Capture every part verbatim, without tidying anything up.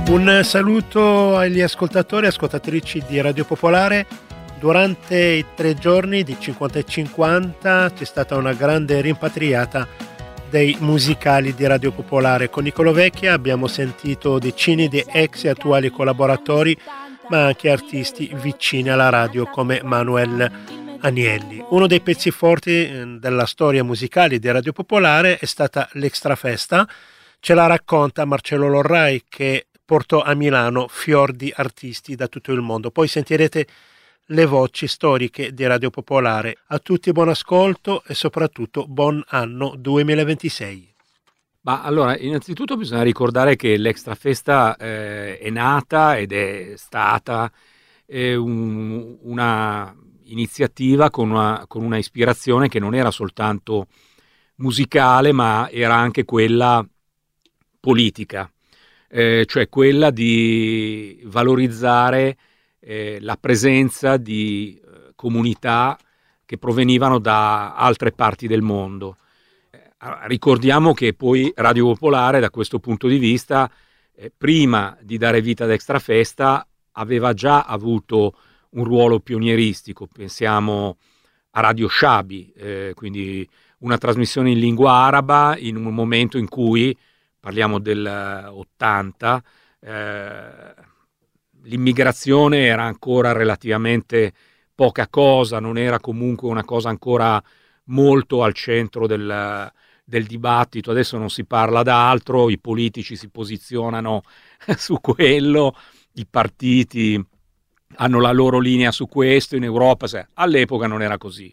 Un saluto agli ascoltatori e ascoltatrici di Radio Popolare. Durante i tre giorni di cinquanta e cinquanta c'è stata una grande rimpatriata dei musicali di Radio Popolare. Con Nicolò Vecchia abbiamo sentito decine di ex e attuali collaboratori, ma anche artisti vicini alla radio come Manuel Agnelli. Uno dei pezzi forti della storia musicale di Radio Popolare è stata l'Extrafesta. Ce la racconta Marcello Lorrai, che portò a Milano fior di artisti da tutto il mondo. Poi sentirete le voci storiche di Radio Popolare. A tutti buon ascolto e soprattutto buon anno duemilaventisei. Ma allora, innanzitutto bisogna ricordare che l'Extrafesta eh, è nata ed è stata eh, un, una iniziativa con una, con una ispirazione che non era soltanto musicale, ma era anche quella politica. Eh, cioè quella di valorizzare eh, la presenza di eh, comunità che provenivano da altre parti del mondo. Eh, ricordiamo che poi Radio Popolare, da questo punto di vista, eh, prima di dare vita ad Extrafesta, aveva già avuto un ruolo pionieristico. Pensiamo a Radio Shabi, eh, quindi una trasmissione in lingua araba in un momento in cui, parliamo del ottanta, eh, l'immigrazione era ancora relativamente poca cosa, non era comunque una cosa ancora molto al centro del, del dibattito. Adesso non si parla d'altro, i politici si posizionano su quello, i partiti hanno la loro linea su questo, in Europa, se, all'epoca non era così.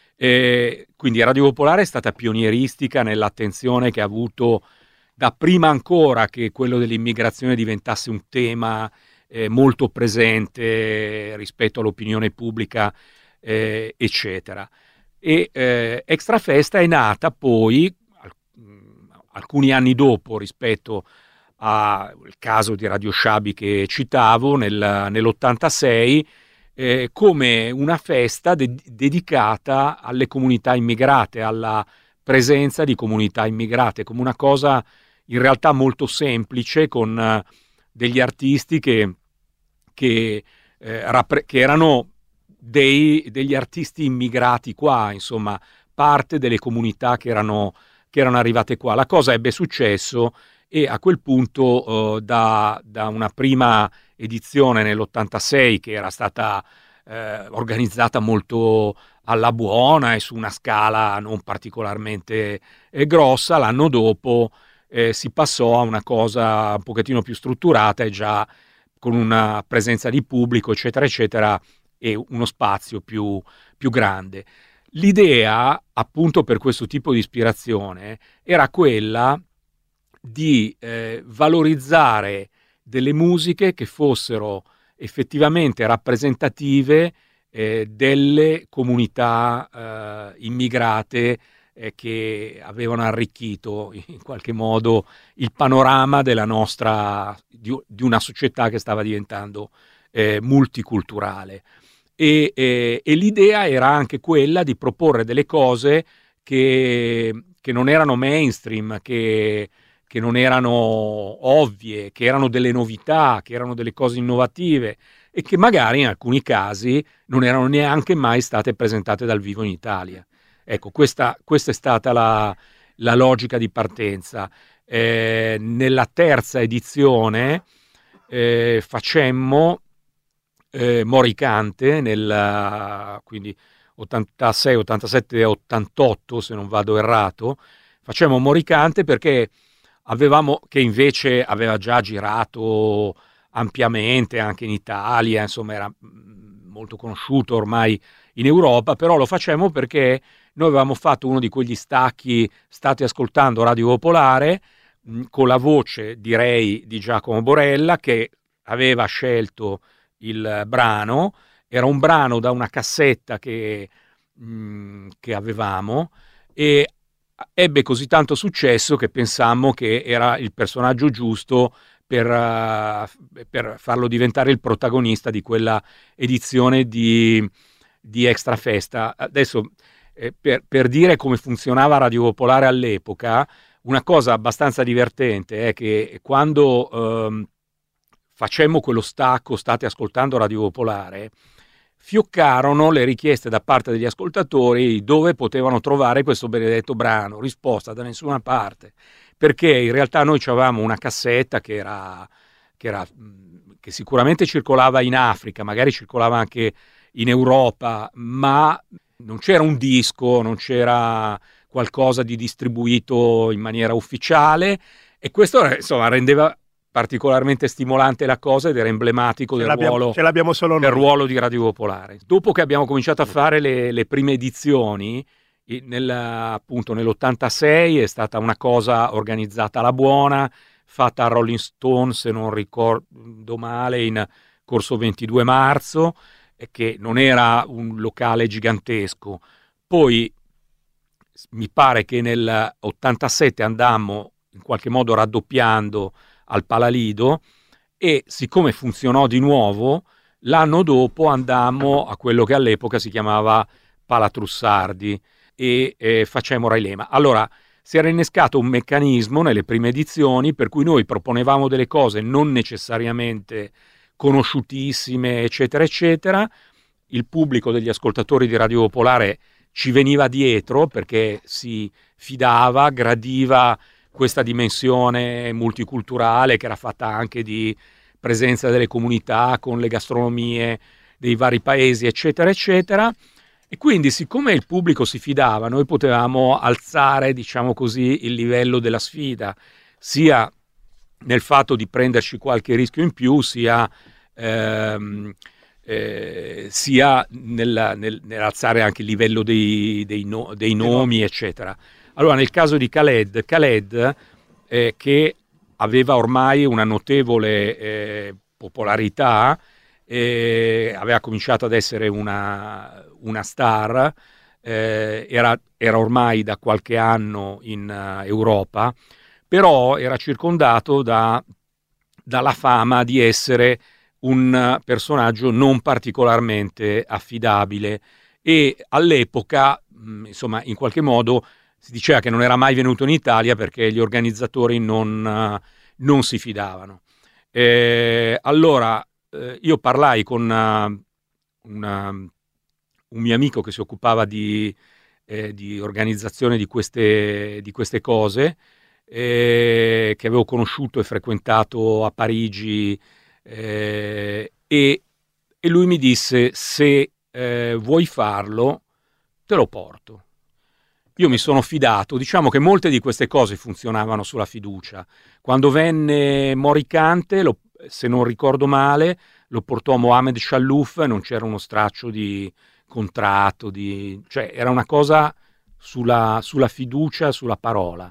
E quindi Radio Popolare è stata pionieristica nell'attenzione che ha avuto da prima ancora che quello dell'immigrazione diventasse un tema eh, molto presente rispetto all'opinione pubblica, eh, eccetera. E eh, Extrafesta è nata poi, alc- alcuni anni dopo rispetto al caso di Radio Shabi che citavo, nel, nell'ottantasei, eh, come una festa de- dedicata alle comunità immigrate, alla presenza di comunità immigrate, come una cosa in realtà molto semplice, con uh, degli artisti che, che, eh, rappre- che erano dei, degli artisti immigrati qua, insomma, parte delle comunità che erano, che erano arrivate qua. La cosa ebbe successo e a quel punto, uh, da, da una prima edizione nell'ottantasei, che era stata eh, organizzata molto alla buona e su una scala non particolarmente eh, grossa, l'anno dopo Eh, si passò a una cosa un pochettino più strutturata e già con una presenza di pubblico, eccetera, eccetera, e uno spazio più, più grande. L'idea, appunto, per questo tipo di ispirazione era quella di eh, valorizzare delle musiche che fossero effettivamente rappresentative eh, delle comunità eh, immigrate che avevano arricchito in qualche modo il panorama della nostra, di, di una società che stava diventando eh, multiculturale. E, e, e l'idea era anche quella di proporre delle cose che, che non erano mainstream, che, che non erano ovvie, che erano delle novità, che erano delle cose innovative e che magari in alcuni casi non erano neanche mai state presentate dal vivo in Italia. Ecco, questa, questa è stata la, la logica di partenza. Eh, nella terza edizione eh, facemmo eh, Moricante, nel, quindi ottantasei, ottantasette e ottantotto, se non vado errato, facemmo Moricante perché avevamo, che invece aveva già girato ampiamente anche in Italia, insomma era molto conosciuto ormai in Europa, però lo facemmo perché noi avevamo fatto uno di quegli stacchi, state ascoltando Radio Popolare, mh, con la voce, direi, di Giacomo Borella, che aveva scelto il brano. Era un brano da una cassetta che, mh, che avevamo, e ebbe così tanto successo che pensammo che era il personaggio giusto per, uh, per farlo diventare il protagonista di quella edizione di, di Extrafesta. Adesso, eh, per, per dire come funzionava Radio Popolare all'epoca, una cosa abbastanza divertente è che quando, ehm, facemmo quello stacco, state ascoltando Radio Popolare, fioccarono le richieste da parte degli ascoltatori dove potevano trovare questo benedetto brano. Risposta: da nessuna parte, perché in realtà noi avevamo una cassetta che era, che era che sicuramente circolava in Africa, magari circolava anche in Europa, ma non c'era un disco, non c'era qualcosa di distribuito in maniera ufficiale, e questo insomma rendeva particolarmente stimolante la cosa ed era emblematico del ruolo, ce l'abbiamo solo del noi. ruolo di Radio Popolare. Dopo che abbiamo cominciato a fare le, le prime edizioni, nel, appunto nell'ottantasei è stata una cosa organizzata alla buona, fatta a Rolling Stone, se non ricordo male, in corso ventidue marzo, che non era un locale gigantesco. Poi mi pare che nel ottantasette andammo in qualche modo raddoppiando al Palalido, e siccome funzionò di nuovo, l'anno dopo andammo a quello che all'epoca si chiamava Palatrussardi e eh, facemmo Railema. Allora si era innescato un meccanismo nelle prime edizioni per cui noi proponevamo delle cose non necessariamente conosciutissime, eccetera eccetera. Il pubblico degli ascoltatori di Radio Popolare ci veniva dietro perché si fidava, gradiva questa dimensione multiculturale che era fatta anche di presenza delle comunità con le gastronomie dei vari paesi, eccetera eccetera. E quindi, siccome il pubblico si fidava, noi potevamo alzare, diciamo così, il livello della sfida, sia nel fatto di prenderci qualche rischio in più, sia, ehm, eh, sia nel, nel, nell'alzare anche il livello dei, dei, no, dei nomi, eccetera. Allora, nel caso di Khaled, Khaled eh, che aveva ormai una notevole eh, popolarità, eh, aveva cominciato ad essere una, una star, eh, era, era ormai da qualche anno in uh, Europa, però era circondato da, dalla fama di essere un personaggio non particolarmente affidabile, e all'epoca, mh, insomma, in qualche modo si diceva che non era mai venuto in Italia perché gli organizzatori non, uh, non si fidavano. Eh, allora eh, io parlai con una, una, un mio amico che si occupava di, eh, di organizzazione di queste, di queste cose, eh, che avevo conosciuto e frequentato a Parigi, eh, e, e lui mi disse: se eh, vuoi farlo, te lo porto. Io mi sono fidato, diciamo che molte di queste cose funzionavano sulla fiducia. Quando venne Moricante, lo, se non ricordo male, lo portò Mohamed Shalhouf, non c'era uno straccio di contratto, di, cioè era una cosa sulla, sulla fiducia, sulla parola.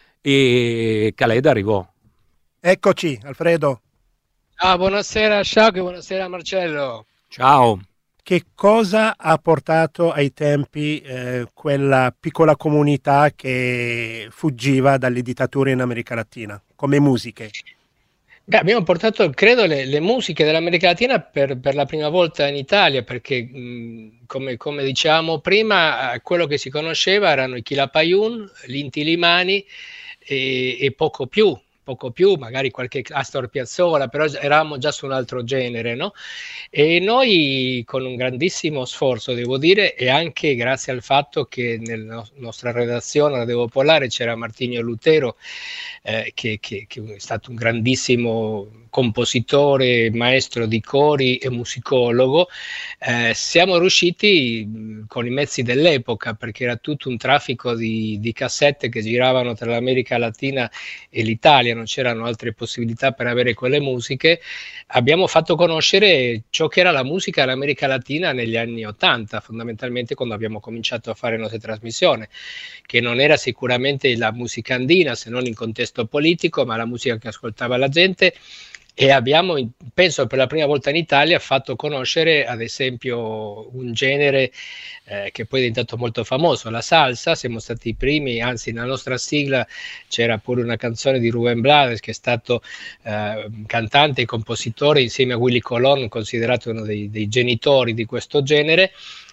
E Khaled arrivò. Eccoci, Alfredo. Ah, buonasera Sciacco e buonasera Marcello. Ciao. Che cosa ha portato ai tempi eh, quella piccola comunità che fuggiva dalle dittature in America Latina, come musiche? Beh, abbiamo portato, credo, le, le musiche dell'America Latina per, per la prima volta in Italia, perché mh, come, come dicevamo prima, eh, quello che si conosceva erano i Quilapayún, gli Inti Illimani e, e poco più. poco più, magari qualche Astor Piazzolla, però eravamo già su un altro genere, no? E noi, con un grandissimo sforzo, devo dire, e anche grazie al fatto che nella nostra redazione Radio Popolare c'era Martinho Lutero, eh, che, che, che è stato un grandissimo compositore, maestro di cori e musicologo, eh, siamo riusciti mh, con i mezzi dell'epoca, perché era tutto un traffico di, di cassette che giravano tra l'America Latina e l'Italia, non c'erano altre possibilità per avere quelle musiche. Abbiamo fatto conoscere ciò che era la musica dell'America Latina negli anni ottanta, fondamentalmente quando abbiamo cominciato a fare le nostre trasmissioni, che non era sicuramente la musica andina, se non in contesto politico, ma la musica che ascoltava la gente. E abbiamo, penso per la prima volta in Italia, fatto conoscere ad esempio un genere eh, che poi è diventato molto famoso, la salsa. Siamo stati i primi, anzi nella nostra sigla c'era pure una canzone di Rubén Blades, che è stato eh, cantante e compositore insieme a Willy Colón, considerato uno dei, dei genitori di questo genere.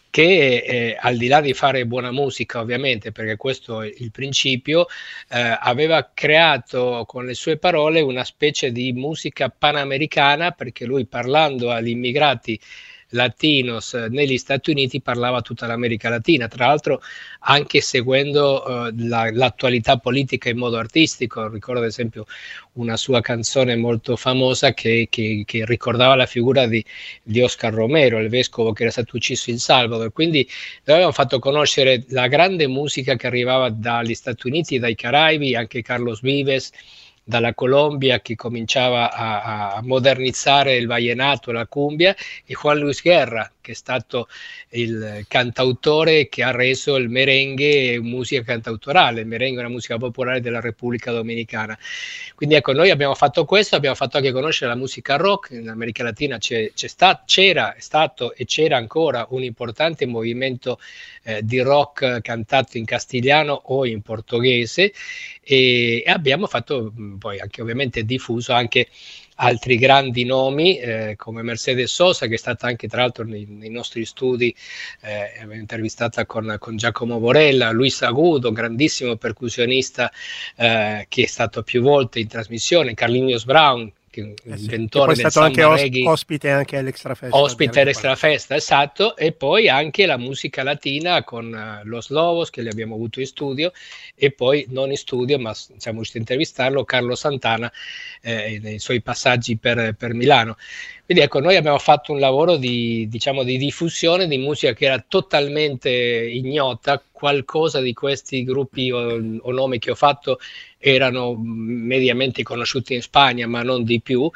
che eh, al di là di fare buona musica, ovviamente, perché questo è il principio, eh, aveva creato con le sue parole una specie di musica panamericana, perché lui, parlando agli immigrati latinos negli Stati Uniti, parlava tutta l'America Latina, tra l'altro anche seguendo eh, la, l'attualità politica in modo artistico. Ricordo ad esempio una sua canzone molto famosa che, che, che ricordava la figura di, di Oscar Romero, il vescovo che era stato ucciso in Salvador. Quindi noi abbiamo fatto conoscere la grande musica che arrivava dagli Stati Uniti, dai Caraibi, anche Carlos Vives dalla Colombia, che cominciava a, a modernizzare il vallenato, la cumbia, e Juan Luis Guerra, che è stato il cantautore che ha reso il merengue musica cantautorale. Il merengue è una musica popolare della Repubblica Dominicana. Quindi ecco, noi abbiamo fatto questo, abbiamo fatto anche conoscere la musica rock. In America Latina c'è, c'è sta, c'era, è stato e c'era ancora un importante movimento eh, di rock cantato in castigliano o in portoghese, e, e abbiamo fatto poi anche ovviamente diffuso anche altri grandi nomi eh, come Mercedes Sosa, che è stata anche tra l'altro nei, nei nostri studi eh, intervistata con, con Giacomo Borella, Luis Agudo, grandissimo percussionista eh, che è stato più volte in trasmissione, Carlinhos Brown, che è eh sì, inventore che poi del è stato samba anche reggae, ospite anche all'Extra Festa. Ospite all'Extra Festa, esatto, e poi anche la musica latina con uh, Los Lobos, che li abbiamo avuto in studio, e poi non in studio, ma siamo riusciti a intervistarlo, Carlo Santana, eh, nei suoi passaggi per, per Milano. Quindi ecco, noi abbiamo fatto un lavoro di, diciamo, di diffusione di musica che era totalmente ignota. Qualcosa di questi gruppi o, o nomi che ho fatto erano mediamente conosciuti in Spagna, ma non di più,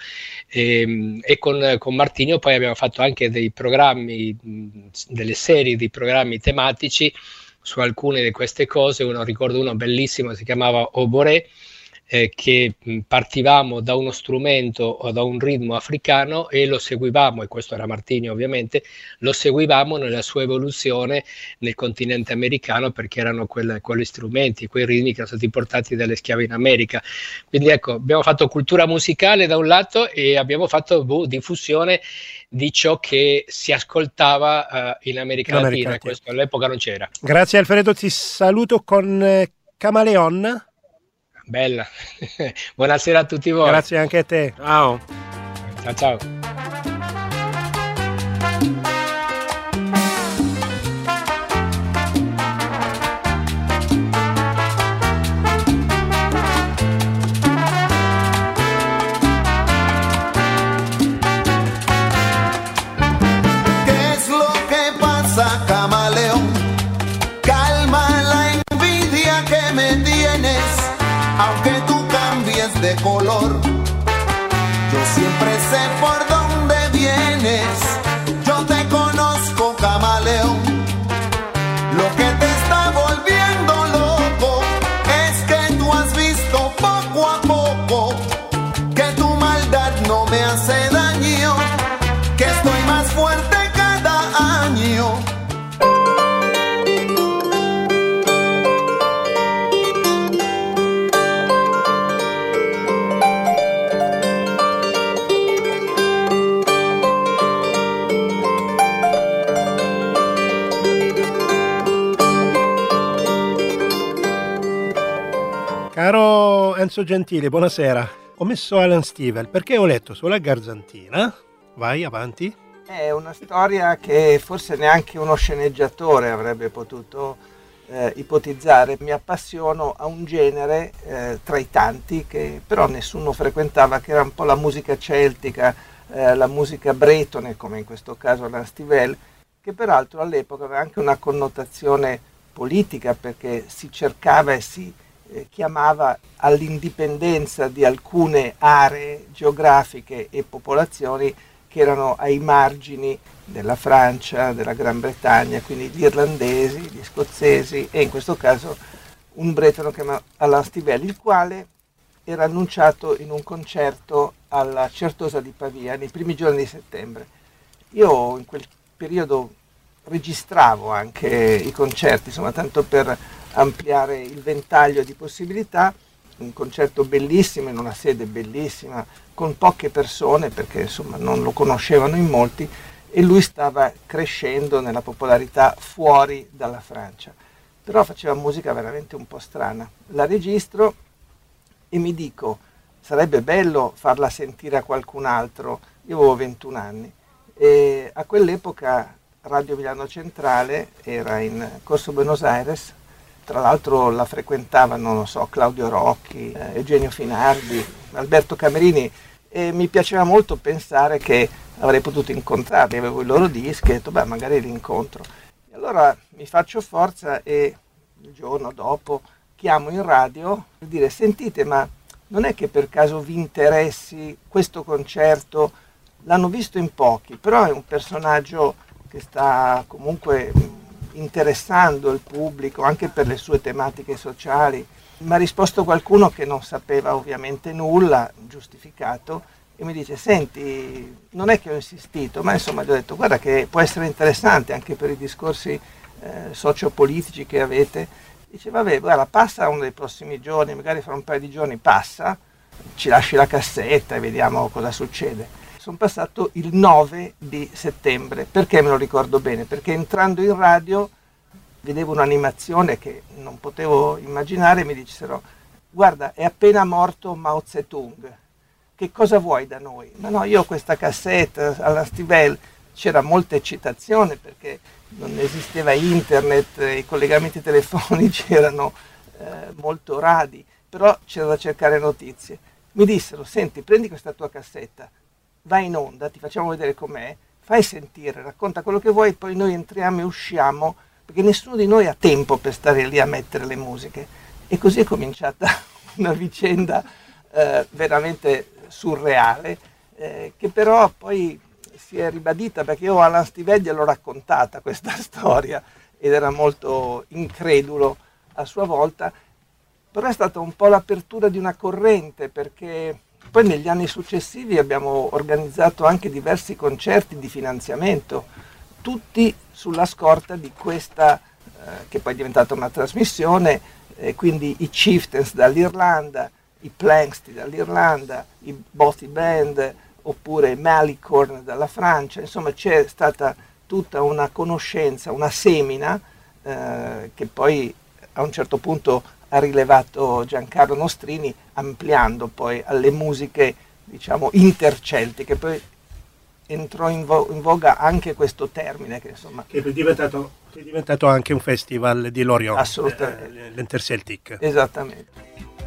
e, e con, con Martinho poi abbiamo fatto anche dei programmi, delle serie di programmi tematici su alcune di queste cose. Uno, ricordo uno bellissimo, si chiamava Oboré, eh, che partivamo da uno strumento o da un ritmo africano e lo seguivamo, e questo era Martinho ovviamente, lo seguivamo nella sua evoluzione nel continente americano, perché erano quelle, quegli strumenti, quei ritmi che erano stati portati dalle schiave in America. Quindi ecco, abbiamo fatto cultura musicale da un lato e abbiamo fatto boh, diffusione di ciò che si ascoltava uh, in America, in America Latina, Latina. Questo all'epoca non c'era. Grazie Alfredo, ti saluto con eh, Camaleon. Bella. Buonasera a tutti voi. Grazie anche a te. Ciao. Ciao ciao. Aunque tú cambies de color, yo siempre sé por dónde vienes. Yo te conozco, camaleón. Lo que te está volviendo loco es que tú has visto poco a poco que tu maldad no me hace daño, que estoy más fuerte cada año. Caro Enzo Gentili, buonasera. Ho messo Alan Stivell perché ho letto sulla Garzantina. Vai, avanti. È una storia che forse neanche uno sceneggiatore avrebbe potuto eh, ipotizzare. Mi appassiono a un genere eh, tra i tanti che però nessuno frequentava, che era un po' la musica celtica, eh, la musica bretone, come in questo caso Alan Stivell, che peraltro all'epoca aveva anche una connotazione politica, perché si cercava e si chiamava all'indipendenza di alcune aree geografiche e popolazioni che erano ai margini della Francia, della Gran Bretagna, quindi gli irlandesi, gli scozzesi e in questo caso un bretone chiamato Alan Stivell, il quale era annunciato in un concerto alla Certosa di Pavia nei primi giorni di settembre. Io in quel periodo registravo anche i concerti, insomma, tanto per ampliare il ventaglio di possibilità. Un concerto bellissimo in una sede bellissima con poche persone, perché insomma non lo conoscevano in molti, e lui stava crescendo nella popolarità fuori dalla Francia. Però faceva musica veramente un po' strana. La registro e mi dico, sarebbe bello farla sentire a qualcun altro. Io avevo ventuno anni e a quell'epoca Radio Milano Centrale era in Corso Buenos Aires, tra l'altro la frequentavano, non so, Claudio Rocchi, eh, Eugenio Finardi, Alberto Camerini, e mi piaceva molto pensare che avrei potuto incontrarli, avevo i loro dischi e ho detto, beh, magari li incontro. E allora mi faccio forza e il giorno dopo chiamo in radio per dire, sentite, ma non è che per caso vi interessi questo concerto? L'hanno visto in pochi, però è un personaggio che sta comunque interessando il pubblico anche per le sue tematiche sociali. Mi ha risposto qualcuno che non sapeva ovviamente nulla, giustificato, e mi dice, senti, non è che ho insistito, ma insomma gli ho detto, guarda che può essere interessante anche per i discorsi eh, sociopolitici che avete. Dice, vabbè, guarda, passa uno dei prossimi giorni, magari fra un paio di giorni passa, ci lasci la cassetta e vediamo cosa succede. Sono passato il nove di settembre, perché me lo ricordo bene? Perché entrando in radio vedevo un'animazione che non potevo immaginare e mi dissero, guarda, è appena morto Mao Zedong, che cosa vuoi da noi? Ma no, io ho questa cassetta alla Stivell, c'era molta eccitazione perché non esisteva internet, i collegamenti telefonici erano eh, molto radi, però c'era da cercare notizie. Mi dissero, senti, prendi questa tua cassetta, vai in onda, ti facciamo vedere com'è, fai sentire, racconta quello che vuoi, poi noi entriamo e usciamo, perché nessuno di noi ha tempo per stare lì a mettere le musiche. E così è cominciata una vicenda eh, veramente surreale, eh, che però poi si è ribadita, perché io a Alan Stivell gliel'ho raccontata questa storia ed era molto incredulo a sua volta, però è stata un po' l'apertura di una corrente, perché poi negli anni successivi abbiamo organizzato anche diversi concerti di finanziamento, tutti sulla scorta di questa, eh, che poi è diventata una trasmissione, eh, quindi i Chieftains dall'Irlanda, i Planksty dall'Irlanda, i Bothy Band, oppure i Malicorn dalla Francia, insomma c'è stata tutta una conoscenza, una semina, eh, che poi a un certo punto ha rilevato Giancarlo Nostrini, ampliando poi alle musiche, diciamo, interceltiche. Poi entrò in, vo- in voga anche questo termine, che insomma... Che è diventato, che è diventato anche un festival di Lorient. Assolutamente. Eh, l'Interceltic. Esattamente.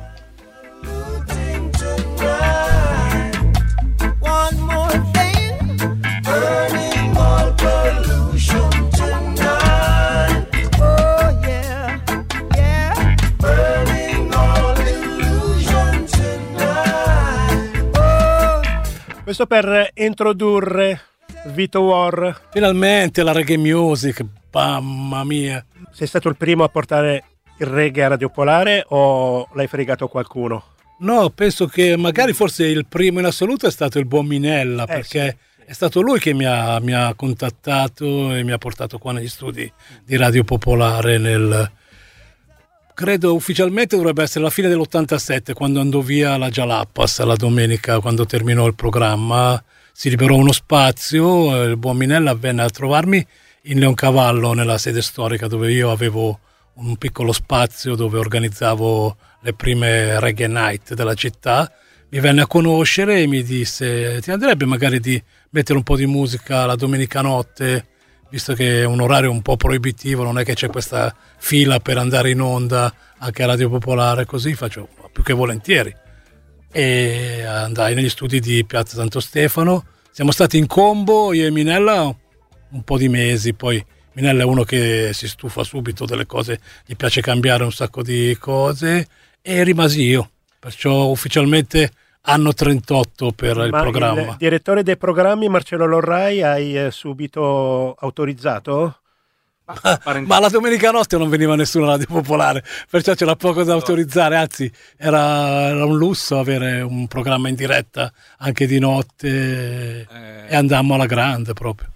One more thing, burning all pollution tonight. Oh yeah, yeah, burning all illusion tonight. Oh. Questo per introdurre Vito War. Finalmente la reggae music, mamma mia. Sei stato il primo a portare il reggae a Radio Popolare o l'hai fregato qualcuno? No, penso che magari forse il primo in assoluto è stato il buon Minella, eh, perché sì. È stato lui che mi ha, mi ha contattato e mi ha portato qua negli studi di Radio Popolare nel... Credo ufficialmente dovrebbe essere la fine dell'ottantasette, quando andò via la Jalapas la domenica, quando terminò il programma. Si liberò uno spazio, il buon Minella venne a trovarmi in Leoncavallo, nella sede storica, dove io avevo un piccolo spazio dove organizzavo le prime reggae night della città. Mi venne a conoscere e mi disse: ti andrebbe magari di mettere un po' di musica la domenica notte, visto che è un orario un po' proibitivo, non è che c'è questa fila per andare in onda anche a Radio Popolare, così faccio più che volentieri. E andai negli studi di Piazza Santo Stefano, siamo stati in combo io e Minella un po' di mesi, poi Minella è uno che si stufa subito delle cose, gli piace cambiare un sacco di cose, e rimasi io, perciò ufficialmente anno trentotto per il Ma programma. Il direttore dei programmi Marcello Lorrai hai subito autorizzato? Ma, ma la domenica notte non veniva nessuno a Radio Popolare, perciò c'era poco da autorizzare, anzi era, era un lusso avere un programma in diretta anche di notte, eh... e andammo alla grande proprio.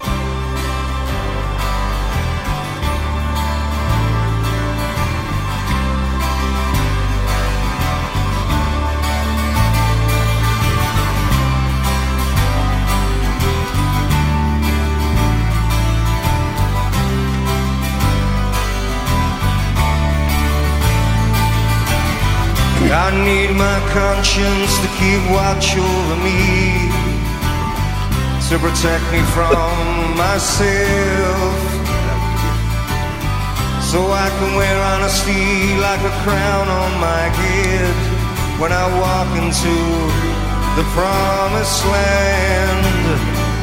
I need my conscience to keep watch over me, to protect me from myself, so I can wear honesty like a crown on my head when I walk into the promised land.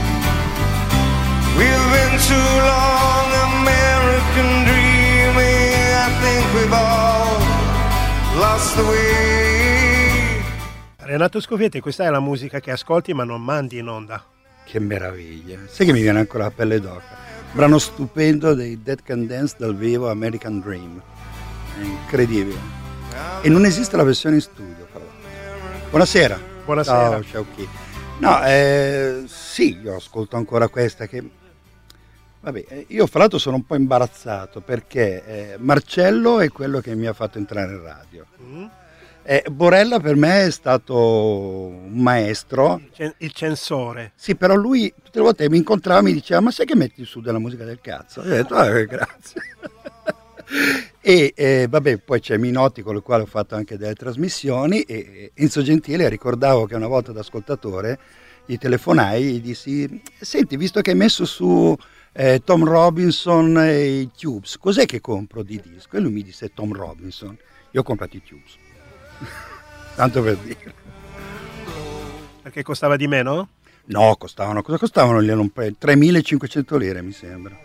We've been too long American dreaming, I think we've all lost the way. Renato Scufietti, questa è la musica che ascolti ma non mandi in onda. Che meraviglia, sai che mi viene ancora la pelle d'oca. Brano stupendo dei Dead Can Dance dal vivo, American Dream, è incredibile, e non esiste la versione in studio però. Buonasera. Buonasera. Ciao, ciao chi. No, eh, sì, io ascolto ancora questa che, vabbè, io fra l'altro sono un po' imbarazzato perché eh, Marcello è quello che mi ha fatto entrare in radio. Mm. Eh, Borella per me è stato un maestro. Il censore. Sì, però lui tutte le volte che mi incontrava mi diceva: ma sai che metti su della musica del cazzo? Io ho detto: ah, grazie. E eh, vabbè, poi c'è Minotti con il quale ho fatto anche delle trasmissioni, e Enzo Gentile, ricordavo che una volta da ascoltatore gli telefonai e gli dissi: senti, visto che hai messo su eh, Tom Robinson e i Tubes, cos'è che compro di disco? E lui mi disse Tom Robinson. Io ho comprato i Tubes. Tanto per dire. Perché costava di meno? No, costavano, cosa costavano? tremilacinquecento lire mi sembra.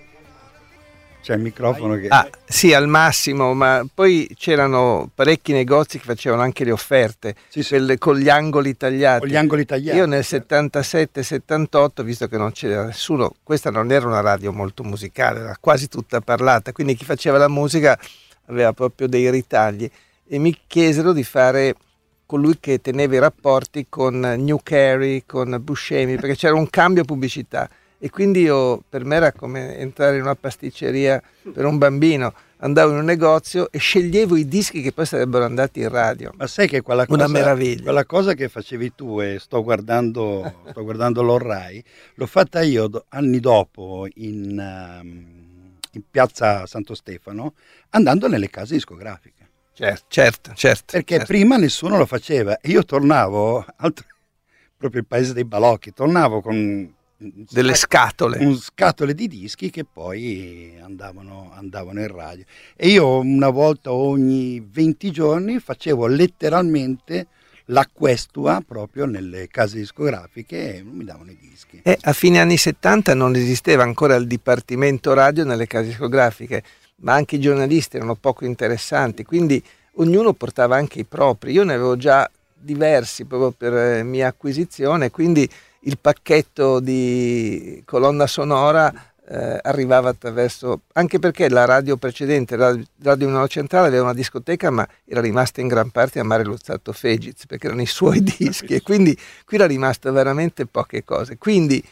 C'è il microfono che... Ah, sì, al massimo, ma poi c'erano parecchi negozi che facevano anche le offerte, sì, sì. Quelle con gli angoli tagliati. Con gli angoli tagliati. Io nel settantasette settantotto, visto che non c'era nessuno, questa non era una radio molto musicale, era quasi tutta parlata, quindi chi faceva la musica aveva proprio dei ritagli, e mi chiesero di fare colui che teneva i rapporti con New Carey, con Buscemi, perché c'era un cambio pubblicità. E quindi io, per me era come entrare in una pasticceria per un bambino. Andavo in un negozio e sceglievo i dischi che poi sarebbero andati in radio. Ma sai che quella cosa, una meraviglia. Quella cosa che facevi tu, e sto guardando, sto guardando l'Orrai, l'ho fatta io do, anni dopo in, um, in piazza Santo Stefano, andando nelle case discografiche. Certo, certo, certo. Perché certo. prima nessuno lo faceva e io tornavo, altro, proprio il paese dei balocchi, tornavo con... delle scatole un scatole di dischi che poi andavano, andavano in radio, e io una volta ogni venti giorni facevo letteralmente la questua proprio nelle case discografiche e mi davano i dischi. E a fine anni settanta non esisteva ancora il dipartimento radio nelle case discografiche, ma anche i giornalisti erano poco interessanti, quindi ognuno portava anche i propri. Io ne avevo già diversi proprio per mia acquisizione, quindi il pacchetto di colonna sonora eh, arrivava attraverso, anche perché la radio precedente, Radio, radio Milano Centrale, aveva una discoteca ma era rimasta in gran parte a Mare Luzzato Fegiz, perché erano i suoi dischi, e quindi qui era rimasta veramente poche cose. Quindi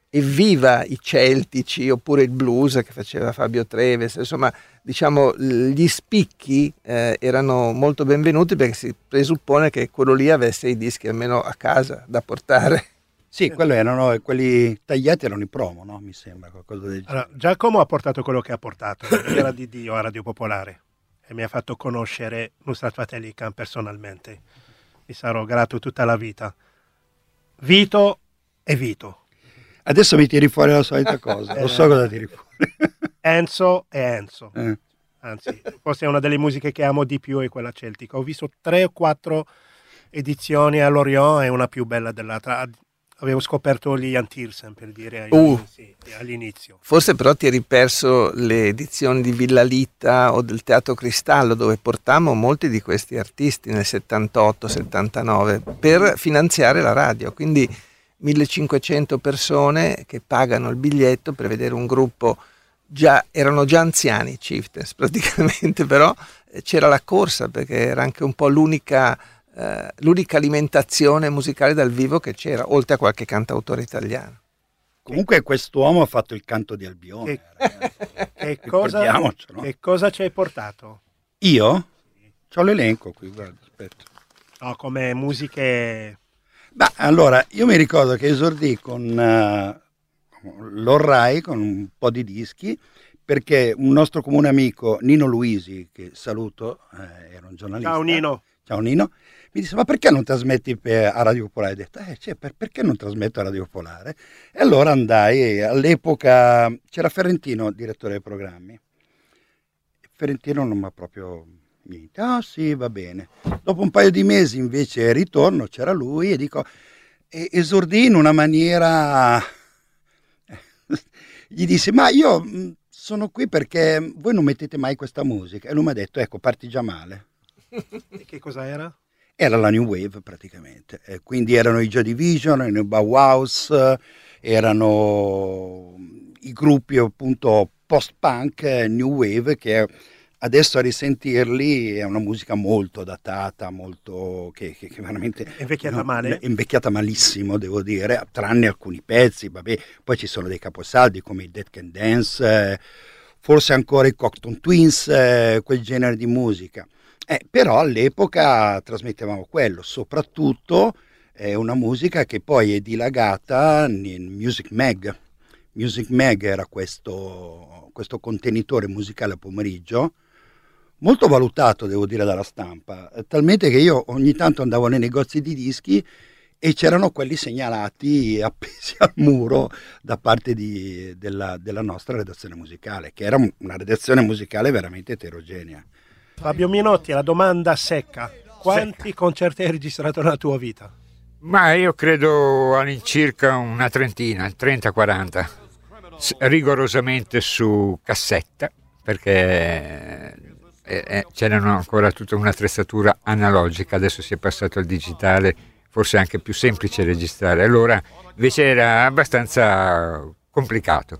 evviva i celtici oppure il blues che faceva Fabio Treves, insomma, diciamo, gli spicchi eh, erano molto benvenuti, perché si presuppone che quello lì avesse i dischi almeno a casa da portare. Sì, quello erano, quelli tagliati erano i promo, no? Mi sembra qualcosa del genere. Allora, Giacomo ha portato quello che ha portato, era di Dio a Radio Popolare, e mi ha fatto conoscere Nusrat Fateh Ali Khan personalmente. Mi sarò grato tutta la vita. Vito e Vito. Adesso mi tiri fuori la solita cosa, eh, lo so cosa tiri fuori. Enzo e Enzo. Eh. Anzi, forse è una delle musiche che amo di più, è quella celtica. Ho visto tre o quattro edizioni all'Orion e una più bella dell'altra. Avevo scoperto gli Antilsen, per dire, uh, sì, all'inizio. Forse però ti eri perso le edizioni di Villa Litta o del Teatro Cristallo, dove portammo molti di questi artisti nel settantotto settantanove per finanziare la radio, quindi millecinquecento persone che pagano il biglietto per vedere un gruppo. Già erano già anziani i Chieftains praticamente, però c'era la corsa, perché era anche un po' l'unica Uh, l'unica alimentazione musicale dal vivo che c'era, oltre a qualche cantautore italiano. Comunque quest'uomo ha fatto il canto di Albione. Che, che, cosa, no? che cosa ci hai portato? Io? C'ho l'elenco qui, guarda, aspetta. No, come musiche... Beh, allora, io mi ricordo che esordì con uh, l'Orrai, con un po' di dischi, perché un nostro comune amico, Nino Luisi, che saluto, eh, era un giornalista. Ciao Nino. ciao Nino, mi disse ma perché non trasmetti per, a Radio Popolare? Ho detto eh, cioè, per, perché non trasmetto a Radio Popolare? E allora andai, all'epoca c'era Ferrentino, direttore dei programmi. Ferrentino non mi ha proprio niente, ah sì va bene. Dopo un paio di mesi invece ritorno, c'era lui e dico, e esordì in una maniera, gli dissi ma io sono qui perché voi non mettete mai questa musica, e lui mi ha detto ecco parti già male. E che cosa era? Era la New Wave praticamente, eh, quindi erano i Joy Division, erano i Bauhaus, erano i gruppi appunto post-punk, eh, New Wave, che adesso a risentirli è una musica molto datata, molto che, che, che veramente è invecchiata no, male? È invecchiata malissimo devo dire, tranne alcuni pezzi, vabbè, poi ci sono dei caposaldi come i Dead Can Dance, eh, forse ancora i Cocteau Twins, eh, quel genere di musica. Eh, però all'epoca trasmettevamo quello, soprattutto è eh, una musica che poi è dilagata in Music Mag. Music Mag era questo, questo contenitore musicale a pomeriggio, molto valutato devo dire dalla stampa, talmente che io ogni tanto andavo nei negozi di dischi e c'erano quelli segnalati appesi al muro da parte di, della, della nostra redazione musicale, che era una redazione musicale veramente eterogenea. Fabio Minotti, la domanda secca. Quanti secca. concerti hai registrato nella tua vita? Ma io credo all'incirca una trentina, trenta quaranta, rigorosamente su cassetta, perché eh, eh, c'erano ancora tutta un'attrezzatura analogica, adesso si è passato al digitale, forse è anche più semplice registrare, allora invece era abbastanza complicato.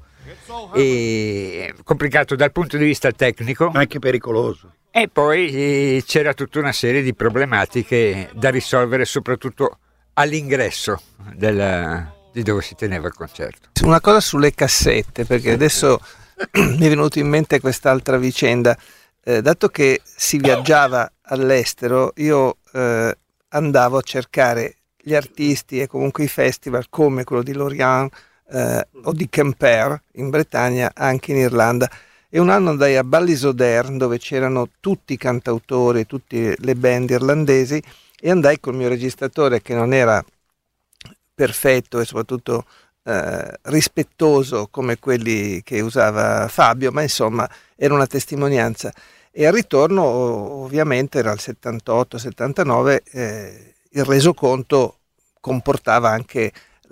E complicato dal punto di vista tecnico, anche pericoloso. E poi eh, c'era tutta una serie di problematiche da risolvere, soprattutto all'ingresso del, di dove si teneva il concerto. Una cosa sulle cassette, perché adesso mi è venuto in mente quest'altra vicenda. Eh, dato che si viaggiava all'estero, io eh, andavo a cercare gli artisti e comunque i festival come quello di Lorient eh, o di Quimper in Bretagna, anche in Irlanda. E un anno andai a Ballisodare, dove c'erano tutti i cantautori, tutte le band irlandesi, e andai col mio registratore che non era perfetto e soprattutto eh, rispettoso come quelli che usava Fabio, ma insomma era una testimonianza. E al ritorno ovviamente era il settantotto settantanove, eh, il resoconto comportava anche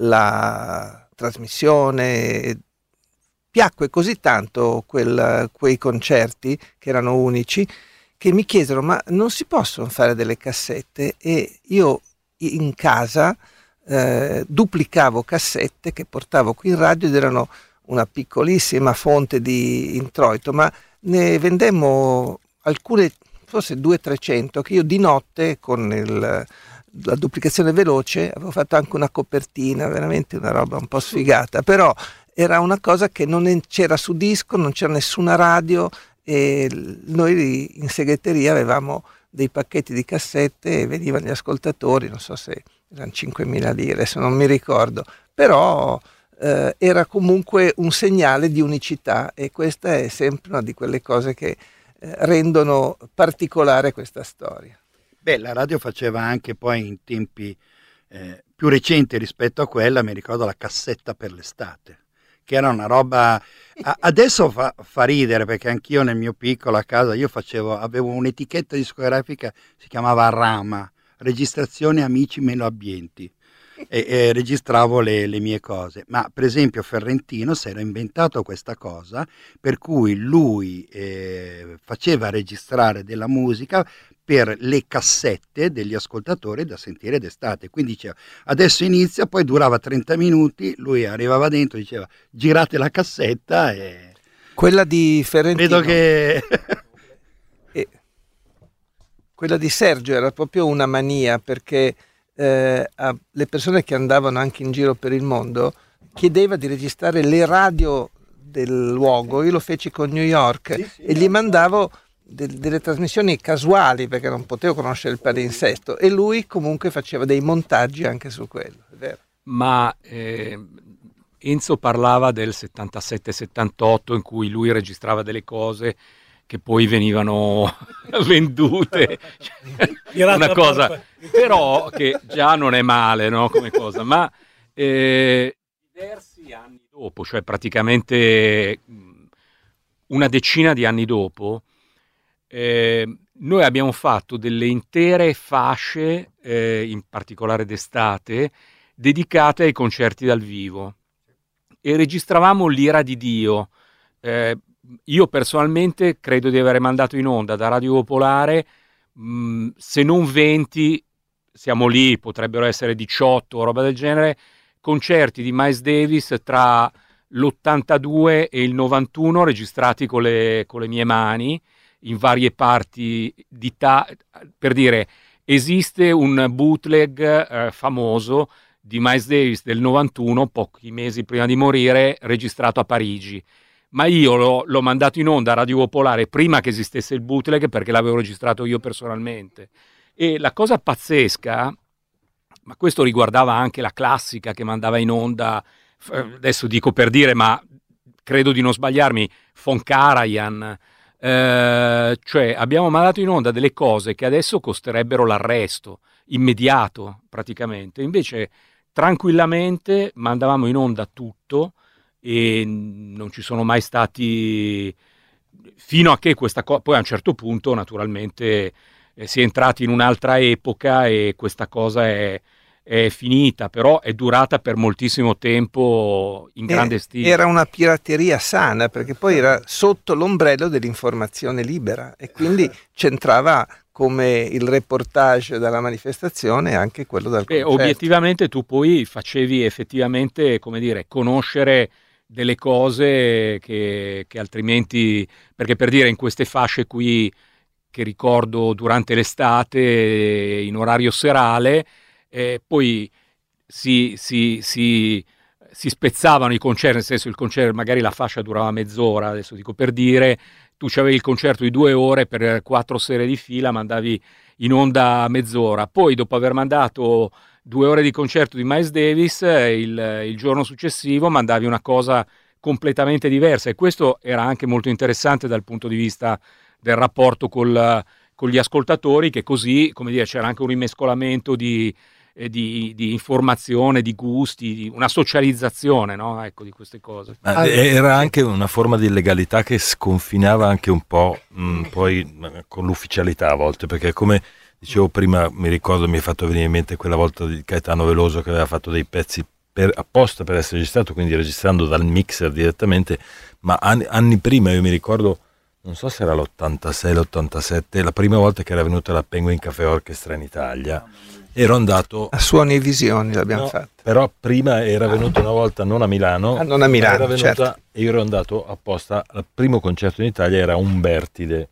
la trasmissione. Piacque così tanto quel, quei concerti, che erano unici, che mi chiesero ma non si possono fare delle cassette, e io in casa eh, duplicavo cassette che portavo qui in radio ed erano una piccolissima fonte di introito, ma ne vendemmo alcune, forse due trecento, che io di notte con il, la duplicazione veloce avevo fatto anche una copertina, veramente una roba un po' sfigata, però era una cosa che non c'era su disco, non c'era nessuna radio, e noi in segreteria avevamo dei pacchetti di cassette e venivano gli ascoltatori, non so se erano cinquemila lire, se non mi ricordo, però eh, era comunque un segnale di unicità, e questa è sempre una di quelle cose che eh, rendono particolare questa storia. Beh, la radio faceva anche poi in tempi eh, più recenti rispetto a quella, mi ricordo la cassetta per l'estate, che era una roba, adesso fa, fa ridere, perché anch'io nel mio piccolo a casa io facevo, avevo un'etichetta discografica, si chiamava Rama, registrazione amici meno abbienti, e, e registravo le, le mie cose, ma per esempio Ferrentino si era inventato questa cosa per cui lui eh, faceva registrare della musica per le cassette degli ascoltatori da sentire d'estate, quindi diceva adesso inizia, poi durava trenta minuti, lui arrivava dentro, diceva girate la cassetta e quella di Ferrentino, vedo che e quella di Sergio era proprio una mania, perché eh, a, le persone che andavano anche in giro per il mondo chiedeva di registrare le radio del luogo. Io lo feci con New York, sì, sì, e gli mandavo De, delle trasmissioni casuali perché non potevo conoscere il palinsesto, e lui comunque faceva dei montaggi anche su quello, è vero. Ma eh, Enzo parlava del settantasette settantotto in cui lui registrava delle cose che poi venivano vendute, una cosa, però che già non è male, no, come cosa, ma eh, diversi anni dopo, cioè praticamente una decina di anni dopo, eh, noi abbiamo fatto delle intere fasce, eh, in particolare d'estate, dedicate ai concerti dal vivo e registravamo l'Ira di Dio. Eh, io personalmente credo di aver mandato in onda da Radio Popolare, mh, se non venti, siamo lì, potrebbero essere diciotto o roba del genere, concerti di Miles Davis tra l'ottantadue e il novantuno registrati con le, con le mie mani in varie parti d'Italia. Per dire, esiste un bootleg eh, famoso di Miles Davis del novantuno, pochi mesi prima di morire, registrato a Parigi, ma io l'ho, l'ho mandato in onda a Radio Popolare prima che esistesse il bootleg, perché l'avevo registrato io personalmente. E la cosa pazzesca, ma questo riguardava anche la classica che mandava in onda, adesso dico per dire, ma credo di non sbagliarmi, von Karajan, eh, cioè abbiamo mandato in onda delle cose che adesso costerebbero l'arresto immediato praticamente, invece tranquillamente mandavamo in onda tutto e non ci sono mai stati, fino a che questa cosa, poi a un certo punto naturalmente eh, si è entrati in un'altra epoca e questa cosa è è finita, però è durata per moltissimo tempo in grande stile. Era una pirateria sana, perché poi era sotto l'ombrello dell'informazione libera e quindi c'entrava come il reportage dalla manifestazione anche quello dal concerto. E obiettivamente tu poi facevi effettivamente, come dire, conoscere delle cose che, che altrimenti, perché per dire in queste fasce qui che ricordo durante l'estate in orario serale, Eh, poi si, si, si, si spezzavano i concerti, nel senso il concerto, magari la fascia durava mezz'ora, adesso dico per dire, tu c'avevi il concerto di due ore per quattro sere di fila, mandavi in onda mezz'ora, poi dopo aver mandato due ore di concerto di Miles Davis, il, il giorno successivo mandavi una cosa completamente diversa, e questo era anche molto interessante dal punto di vista del rapporto col, con gli ascoltatori, che così, come dire, c'era anche un rimescolamento di Di, di informazione, di gusti, di una socializzazione, no? Ecco, di queste cose. Ma era anche una forma di illegalità che sconfinava anche un po' mh, poi con l'ufficialità a volte, perché come dicevo prima, mi ricordo, mi è fatto venire in mente quella volta di Caetano Veloso che aveva fatto dei pezzi per, apposta per essere registrato, quindi registrando dal mixer direttamente, ma anni, anni prima io mi ricordo, non so se era l'ottantasei, l'ottantasette, la prima volta che era venuta la Penguin Cafe Orchestra in Italia. Ero andato a Suoni e Visioni, l'abbiamo no, fatto. Però prima era venuta una volta non a Milano, ah, non a Milano, era venuta, certo. E io ero andato apposta. Il primo concerto in Italia era Umbertide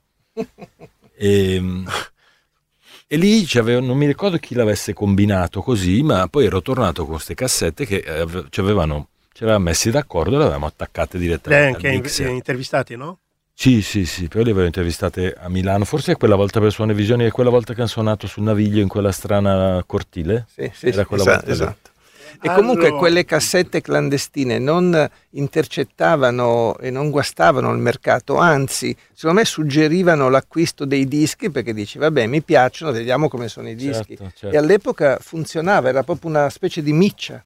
e, e lì c'avevo, non mi ricordo chi l'avesse combinato così, ma poi ero tornato con queste cassette che ave, ci avevano, ci avevamo messi d'accordo e le avevamo attaccate direttamente. Lei anche intervistati, no? Sì, sì, sì, poi le avevo intervistate a Milano, forse è quella volta per Suoni e Visioni, è quella volta che hanno suonato sul Naviglio in quella strana cortile. Sì, sì, era quella esatto, volta esatto. E allora, comunque quelle cassette clandestine non intercettavano e non guastavano il mercato, anzi, secondo me suggerivano l'acquisto dei dischi, perché dici, vabbè, mi piacciono, vediamo come sono i dischi. Certo, certo. E all'epoca funzionava, era proprio una specie di miccia.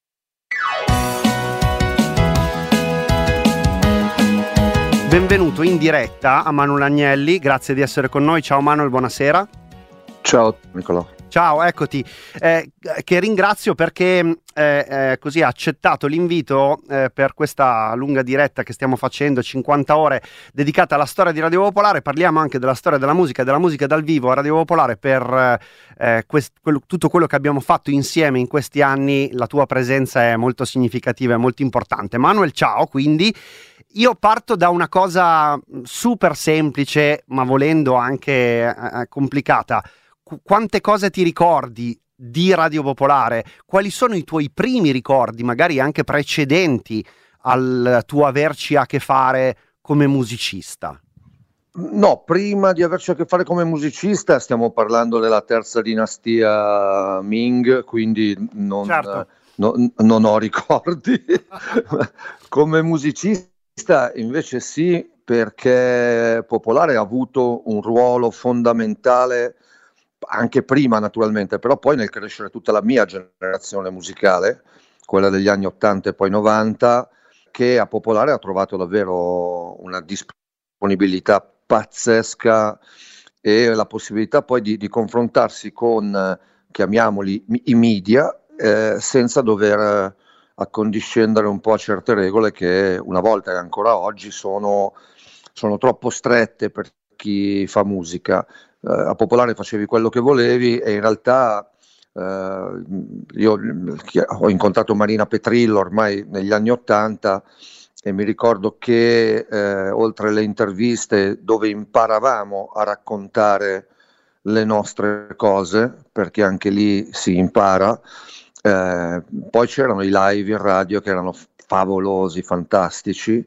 Benvenuto in diretta a Manuel Agnelli, grazie di essere con noi. Ciao Manuel, buonasera. Ciao Nicolò. Ciao, eccoti, eh, che ringrazio perché eh, eh, così ha accettato l'invito eh, per questa lunga diretta che stiamo facendo, cinquanta ore dedicata alla storia di Radio Popolare. Parliamo anche della storia della musica e della musica dal vivo a Radio Popolare per eh, quest- quello, tutto quello che abbiamo fatto insieme in questi anni. La tua presenza è molto significativa e molto importante. Manuel, ciao, quindi io parto da una cosa super semplice, ma volendo anche eh, complicata. Qu- quante cose ti ricordi di Radio Popolare? Quali sono i tuoi primi ricordi, magari anche precedenti al tuo averci a che fare come musicista? No, prima di averci a che fare come musicista stiamo parlando della terza dinastia Ming, quindi non, Certo. eh, no- non ho ricordi. Come musicista invece sì, perché Popolare ha avuto un ruolo fondamentale anche prima naturalmente, però poi nel crescere tutta la mia generazione musicale, quella degli anni ottanta e poi novanta, che a Popolare ha trovato davvero una disponibilità pazzesca e la possibilità poi di, di confrontarsi con, chiamiamoli, i media, eh, senza dover accondiscendere un po' a certe regole che una volta e ancora oggi sono, sono troppo strette per chi fa musica. Eh, a Popolare facevi quello che volevi e in realtà eh, io ho incontrato Marina Petrillo ormai negli anni Ottanta e mi ricordo che eh, oltre alle interviste dove imparavamo a raccontare le nostre cose, perché anche lì si impara, Eh, poi c'erano i live in radio che erano favolosi, fantastici,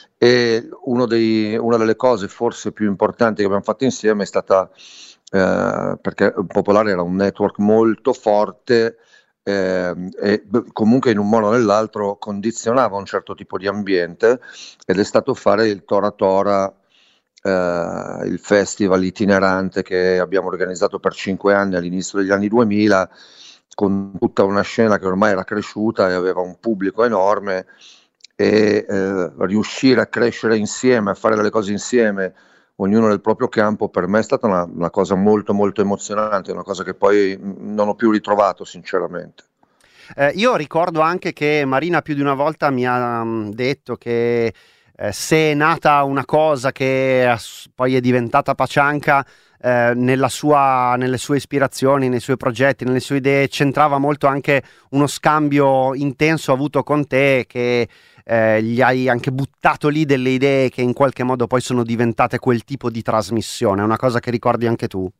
e uno dei, una delle cose forse più importanti che abbiamo fatto insieme è stata, eh, perché Popolare era un network molto forte eh, e comunque in un modo o nell'altro condizionava un certo tipo di ambiente, ed è stato fare il Tora Tora, eh, il festival itinerante che abbiamo organizzato per cinque anni all'inizio degli anni duemila, con tutta una scena che ormai era cresciuta e aveva un pubblico enorme, e eh, riuscire a crescere insieme, a fare delle cose insieme, ognuno nel proprio campo, per me è stata una, una cosa molto molto emozionante, una cosa che poi non ho più ritrovato sinceramente. Eh, io ricordo anche che Marina più di una volta mi ha um, detto che eh, se è nata una cosa che ass- poi è diventata Pacianca, Eh, nella sua, nelle sue ispirazioni, nei suoi progetti, nelle sue idee, c'entrava molto anche uno scambio intenso avuto con te, che eh, gli hai anche buttato lì delle idee che in qualche modo poi sono diventate quel tipo di trasmissione. È una cosa che ricordi anche tu?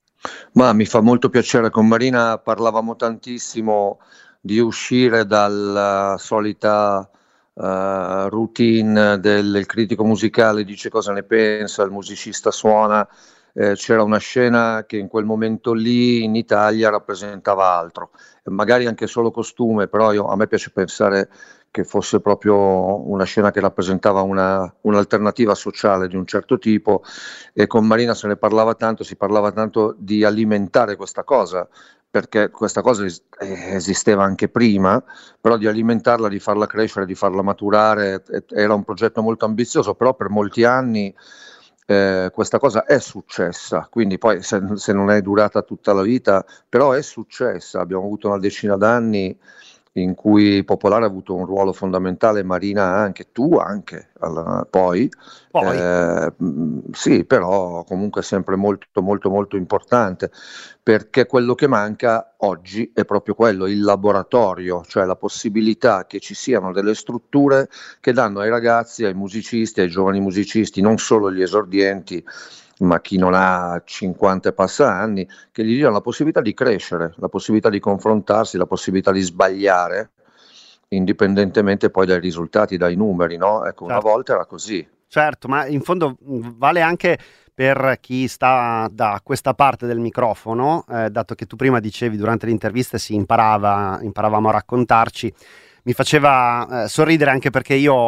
Ma mi fa molto piacere. Con Marina parlavamo tantissimo di uscire dalla solita uh, routine del, del critico musicale, dice cosa ne pensa, il musicista suona. Eh, c'era una scena che in quel momento lì in Italia rappresentava altro, magari anche solo costume, però io, a me piace pensare che fosse proprio una scena che rappresentava una, un'alternativa sociale di un certo tipo, e con Marina se ne parlava tanto, si parlava tanto di alimentare questa cosa, perché questa cosa es- esisteva anche prima, però di alimentarla, di farla crescere, di farla maturare, era un progetto molto ambizioso, però per molti anni Eh, questa cosa è successa, quindi poi se, se non è durata tutta la vita, però è successa. Abbiamo avuto una decina d'anni in cui Popolare ha avuto un ruolo fondamentale, Marina anche, tu anche, alla, poi, poi. Eh, sì, però comunque sempre molto molto molto importante, perché quello che manca oggi è proprio quello, il laboratorio, cioè la possibilità che ci siano delle strutture che danno ai ragazzi, ai musicisti, ai giovani musicisti, non solo gli esordienti, ma chi non ha cinquanta e passa anni, che gli diano la possibilità di crescere, la possibilità di confrontarsi, la possibilità di sbagliare, indipendentemente poi dai risultati, dai numeri, no? Ecco, certo. Una volta era così. Certo, ma in fondo vale anche per chi sta da questa parte del microfono, eh, dato che tu prima dicevi durante le interviste si imparava, imparavamo a raccontarci, mi faceva eh, sorridere anche perché io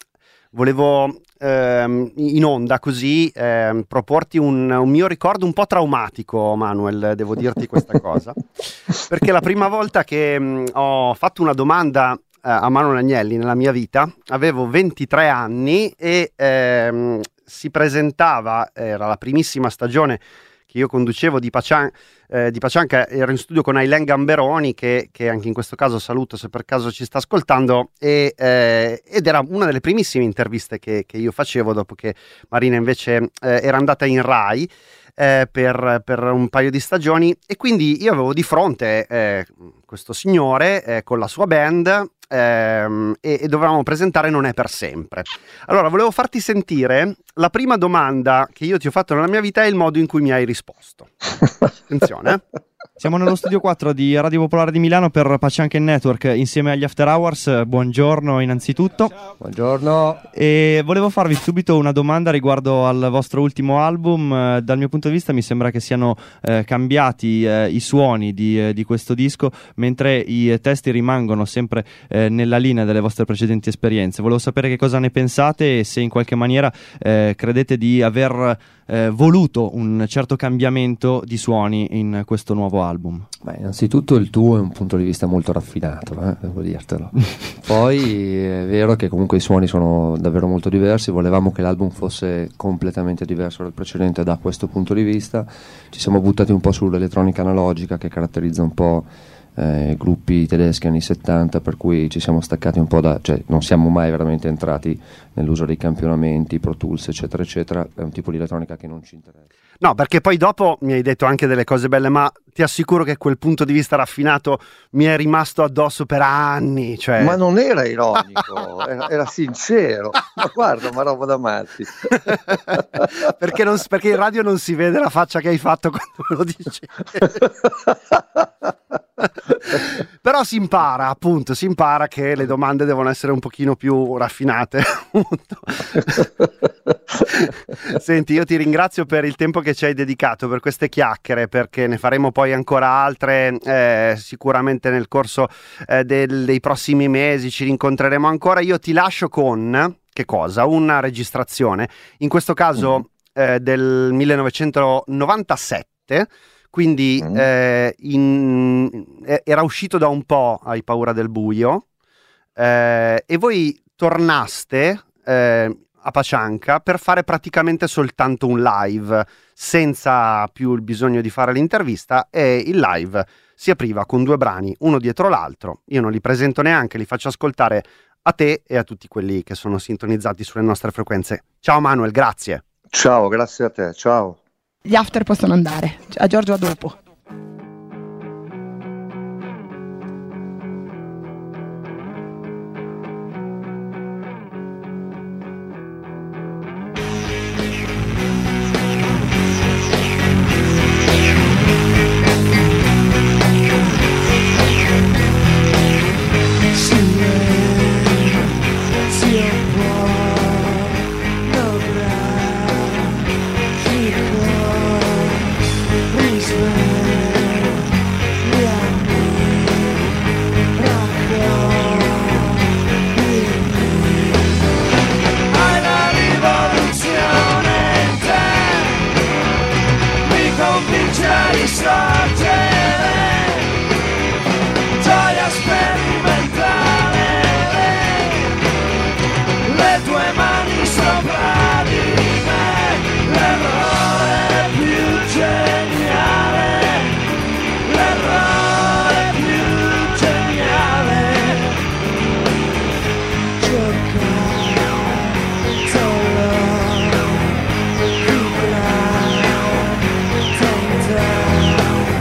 volevo ehm, in onda così ehm, proporti un, un mio ricordo un po' traumatico, Manuel, devo dirti questa cosa, perché la prima volta che mh, ho fatto una domanda eh, a Manuel Agnelli nella mia vita avevo ventitré anni e ehm, si presentava, era la primissima stagione che io conducevo di, Pacian, eh, di Pacianca, ero in studio con Aileen Gamberoni, che, che anche in questo caso saluto se per caso ci sta ascoltando, e, eh, ed era una delle primissime interviste che, che io facevo, dopo che Marina invece eh, era andata in Rai eh, per, per un paio di stagioni, e quindi io avevo di fronte eh, questo signore eh, con la sua band, Ehm, e, e dovevamo presentare Non è per sempre. Allora volevo farti sentire la prima domanda che io ti ho fatto nella mia vita e il modo in cui mi hai risposto. Attenzione. Siamo nello studio quattro di Radio Popolare di Milano per Pachanken Network insieme agli After Hours. Buongiorno innanzitutto. Buongiorno. E volevo farvi subito una domanda riguardo al vostro ultimo album. Dal mio punto di vista mi sembra che siano eh, cambiati eh, i suoni di, eh, di questo disco, mentre i testi rimangono sempre eh, nella linea delle vostre precedenti esperienze. Volevo sapere che cosa ne pensate e se in qualche maniera eh, credete di aver eh, voluto un certo cambiamento di suoni in questo nuovo album. Beh, innanzitutto il tuo è un punto di vista molto raffinato, eh? Devo dirtelo. Poi è vero che comunque i suoni sono davvero molto diversi, volevamo che l'album fosse completamente diverso dal precedente da questo punto di vista. Ci siamo buttati un po' sull'elettronica analogica che caratterizza un po' eh, gruppi tedeschi anni settanta, per cui ci siamo staccati un po' da, cioè non siamo mai veramente entrati nell'uso dei campionamenti, Pro Tools eccetera eccetera. È un tipo di elettronica che non ci interessa. No, perché poi dopo mi hai detto anche delle cose belle, ma ti assicuro che quel punto di vista raffinato mi è rimasto addosso per anni. Cioè... Ma non era ironico, era, era sincero. Ma guarda, ma roba da matti. perché, non, perché in radio non si vede la faccia che hai fatto quando me lo dici. Però si impara, appunto, si impara che le domande devono essere un pochino più raffinate. Senti, io ti ringrazio per il tempo che ci hai dedicato, per queste chiacchiere, perché ne faremo poi ancora altre eh, sicuramente nel corso eh, del, dei prossimi mesi, ci rincontreremo ancora. Io ti lascio con, che cosa? Una registrazione, in questo caso mm. eh, del millenovecentonovantasette, quindi mm. eh, in, eh, era uscito da un po' Hai paura del buio, eh, e voi tornaste eh, a Pachanka per fare praticamente soltanto un live, senza più il bisogno di fare l'intervista, e il live si apriva con due brani, uno dietro l'altro. Io non li presento neanche, li faccio ascoltare a te e a tutti quelli che sono sintonizzati sulle nostre frequenze. Ciao Manuel, grazie. Ciao, grazie a te, ciao. Gli after possono andare, a Giorgio a dopo. Down.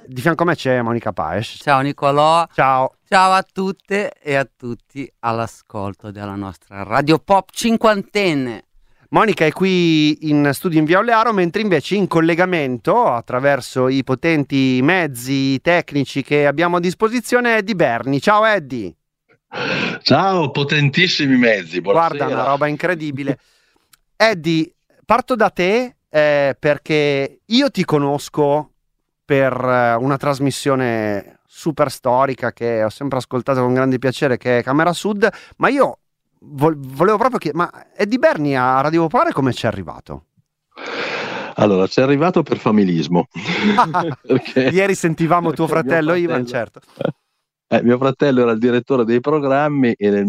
di fianco a me c'è Monica Paes. Ciao Nicolò. Ciao. Ciao a tutte e a tutti all'ascolto della nostra Radio Pop cinquantenne. Monica è qui in studio in Via Olearo, mentre invece in collegamento attraverso i potenti mezzi tecnici che abbiamo a disposizione è Eddie Berni. Ciao Eddie. Ciao, potentissimi mezzi. Buonasera. Guarda, una roba incredibile. Eddie, parto da te eh, perché io ti conosco per eh, una trasmissione super storica che ho sempre ascoltato con grande piacere, che è Camera Sud, ma io vo- volevo proprio chiedere, ma Eddie Berni a Radio Popolare come ci è arrivato? Allora, ci è arrivato per familismo. Perché ieri sentivamo tuo fratello, fratello Ivan, certo. Eh, mio fratello era il direttore dei programmi e nel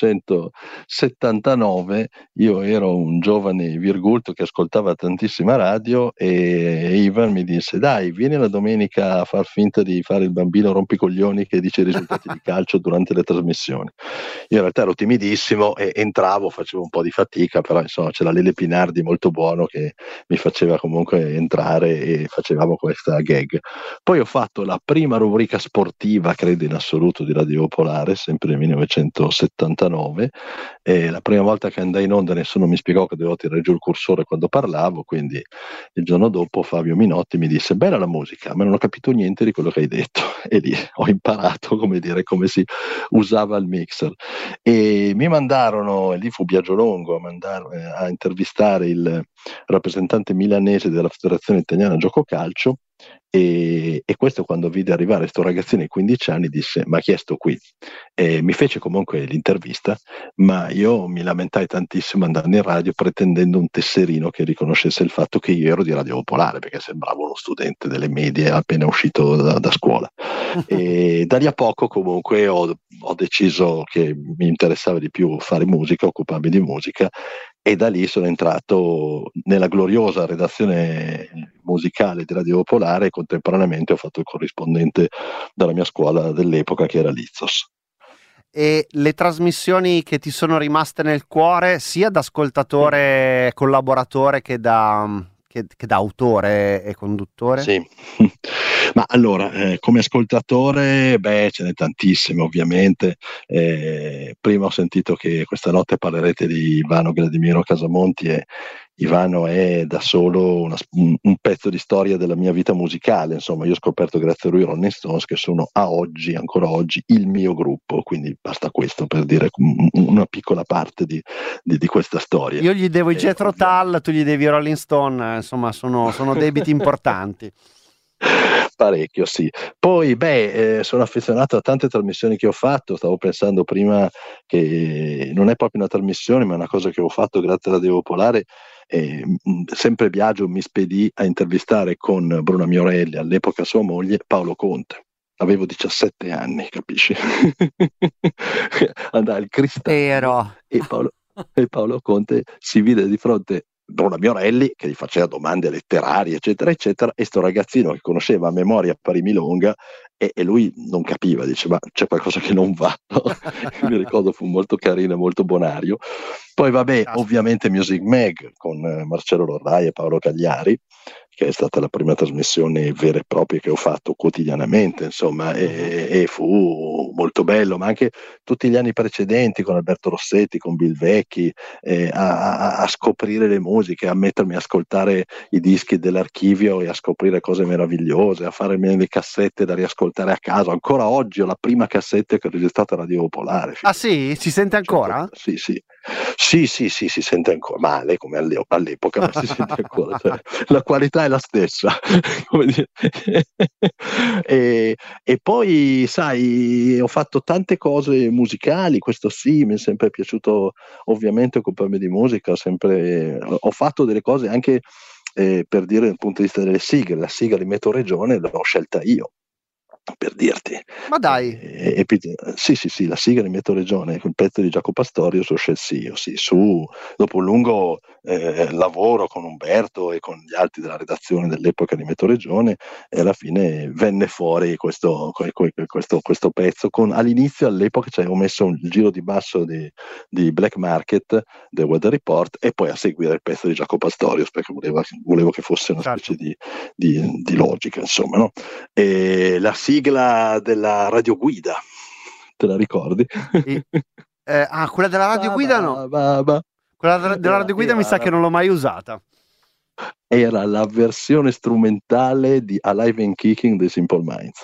millenovecentosettantanove io ero un giovane virgulto che ascoltava tantissima radio e Ivan mi disse: dai, vieni la domenica a far finta di fare il bambino rompicoglioni che dice i risultati di calcio durante le trasmissioni. Io in realtà ero timidissimo e entravo, facevo un po' di fatica, però insomma c'era Lele Pinardi molto buono che mi faceva comunque entrare e facevamo questa gag. Poi ho fatto la prima rubrica sportiva, credo in assoluto, di Radio Popolare, sempre nel millenovecentosettantanove, e la prima volta che andai in onda nessuno mi spiegò che dovevo tirare giù il cursore quando parlavo, quindi il giorno dopo Fabio Minotti mi disse: bella la musica, ma non ho capito niente di quello che hai detto, e lì ho imparato, come dire, come si usava il mixer, e mi mandarono, e lì fu viaggio lungo, a, mandare, a intervistare il rappresentante milanese della Federazione Italiana Gioco Calcio. E, e questo, quando vide arrivare sto ragazzino di quindici anni, disse: ma chi è sto qui? E mi fece comunque l'intervista, ma io mi lamentai tantissimo andando in radio pretendendo un tesserino che riconoscesse il fatto che io ero di Radio Popolare, perché sembravo uno studente delle medie appena uscito da, da scuola. E da lì a poco comunque ho, ho deciso che mi interessava di più fare musica, occuparmi di musica, e da lì sono entrato nella gloriosa redazione musicale di Radio Popolare e contemporaneamente ho fatto il corrispondente della mia scuola dell'epoca, che era l'Izzos. E le trasmissioni che ti sono rimaste nel cuore, sia da ascoltatore, collaboratore che da, che, che da autore e conduttore? Sì, ma allora, eh, come ascoltatore, beh, ce n'è tantissime ovviamente. Eh, prima ho sentito che questa notte parlerete di Ivano Gradimiro Casamonti, e Ivano è da solo una, un, un pezzo di storia della mia vita musicale. Insomma, io ho scoperto grazie a lui i Rolling Stones, che sono a oggi, ancora oggi, il mio gruppo, quindi basta questo per dire una piccola parte di, di, di questa storia. Io gli devo i eh, Jethro Tull, tu gli devi i Rolling Stone, insomma sono, sono debiti importanti. Parecchio, sì. Poi, beh, eh, sono affezionato a tante trasmissioni che ho fatto. Stavo pensando prima che non è proprio una trasmissione, ma è una cosa che ho fatto grazie alla Radio Popolare. Eh, sempre Biagio mi spedì a intervistare con Bruna Miorelli, all'epoca sua moglie, Paolo Conte. Avevo diciassette anni, capisci? Andai al Cristallo e Paolo, e Paolo Conte si vide di fronte Bruna Miorelli che gli faceva domande letterarie eccetera eccetera, e sto ragazzino che conosceva a memoria Pari Milonga, e, e lui non capiva, dice: ma c'è qualcosa che non va, no? Mi ricordo, fu molto carino e molto bonario. Poi vabbè, ovviamente Music Mag con Marcello Lorrai e Paolo Cagliari, che è stata la prima trasmissione vera e propria che ho fatto quotidianamente, insomma, e, e fu molto bello, ma anche tutti gli anni precedenti con Alberto Rossetti, con Bill Vecchi, eh, a, a, a scoprire le musiche, a mettermi a ascoltare i dischi dell'archivio e a scoprire cose meravigliose, a fare le cassette da riascoltare a casa. Ancora oggi ho la prima cassetta che ho registrato a Radio Popolare. Ah sì? Si sente ancora? Sì, sì. Sì, sì, sì, si sente ancora male come alle, all'epoca, ma si sente ancora. Cioè, la qualità è la stessa. Come dire. e, e poi, sai, ho fatto tante cose musicali, questo sì, mi è sempre piaciuto ovviamente occuparmi di musica, ho sempre ho fatto delle cose anche eh, per dire dal punto di vista delle sigle. La sigla di Metro Regione l'ho scelta io. per dirti. Ma dai. E, e, sì, sì, sì, la sigla di Mieto Regione, quel pezzo di Jaco Pastorius, lo scelsi io, sì, su, dopo un lungo eh, lavoro con Umberto e con gli altri della redazione dell'epoca di Mieto Regione, e alla fine venne fuori questo, questo, questo pezzo, con all'inizio, all'epoca, cioè, ho messo un giro di basso di, di Black Market, del Weather Report, e poi a seguire il pezzo di Jaco Pastorius, perché volevo, volevo che fosse una specie di, di, di logica, insomma, no? E la sigla della radioguida, te la ricordi? E, eh, ah, quella della radioguida no. Ba, ba. Quella della, della radioguida mi sa che non l'ho mai usata. Era la versione strumentale di Alive and Kicking dei Simple Minds.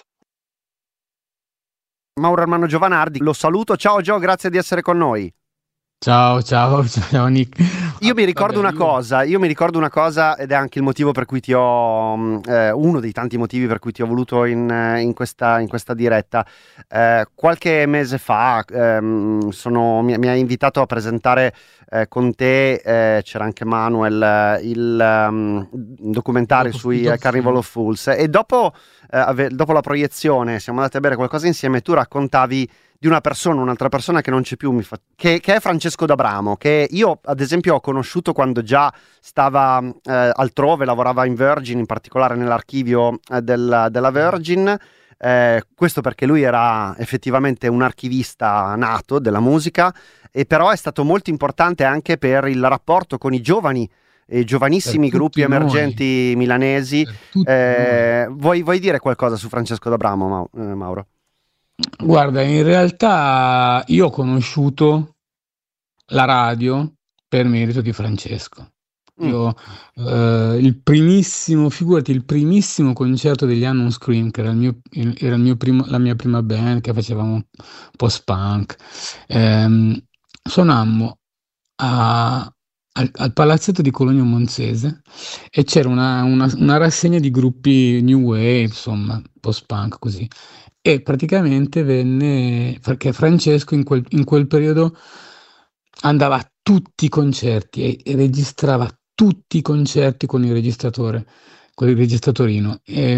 Mauro Armando Giovanardi, lo saluto. Ciao Gio, grazie di essere con noi. Ciao, ciao, ciao Nick. Io mi ricordo Vabbè, una cosa, io mi ricordo una cosa ed è anche il motivo per cui ti ho, eh, uno dei tanti motivi per cui ti ho voluto in, in, questa, in questa diretta. Eh, qualche mese fa ehm, sono, mi, mi hai invitato a presentare eh, con te, eh, c'era anche Manuel, il um, documentario sui uh, Carnival of Fools, e dopo, eh, ave- dopo la proiezione siamo andati a bere qualcosa insieme e tu raccontavi di una persona, un'altra persona che non c'è più, mi fa... che, che è Francesco D'Abramo, che io ad esempio ho conosciuto quando già stava eh, altrove, lavorava in Virgin, in particolare nell'archivio eh, del, della Virgin, eh, questo perché lui era effettivamente un archivista nato della musica, e però è stato molto importante anche per il rapporto con i giovani e giovanissimi gruppi noi. emergenti milanesi. Eh, vuoi, vuoi dire qualcosa su Francesco D'Abramo, Ma- eh, Mauro? Guarda, in realtà io ho conosciuto la radio per merito di Francesco. Io, mm. eh, il primissimo, figurati, il primissimo concerto degli Unknown Scream, che era, il mio, il, era il mio primo, la mia prima band, che facevamo post-punk, ehm, suonammo a, al, al palazzetto di Cologno Monzese e c'era una, una, una rassegna di gruppi New Wave, insomma, post-punk così. E praticamente venne, perché Francesco in quel, in quel periodo andava a tutti i concerti e, e registrava tutti i concerti con il registratore, con il registratorino. E,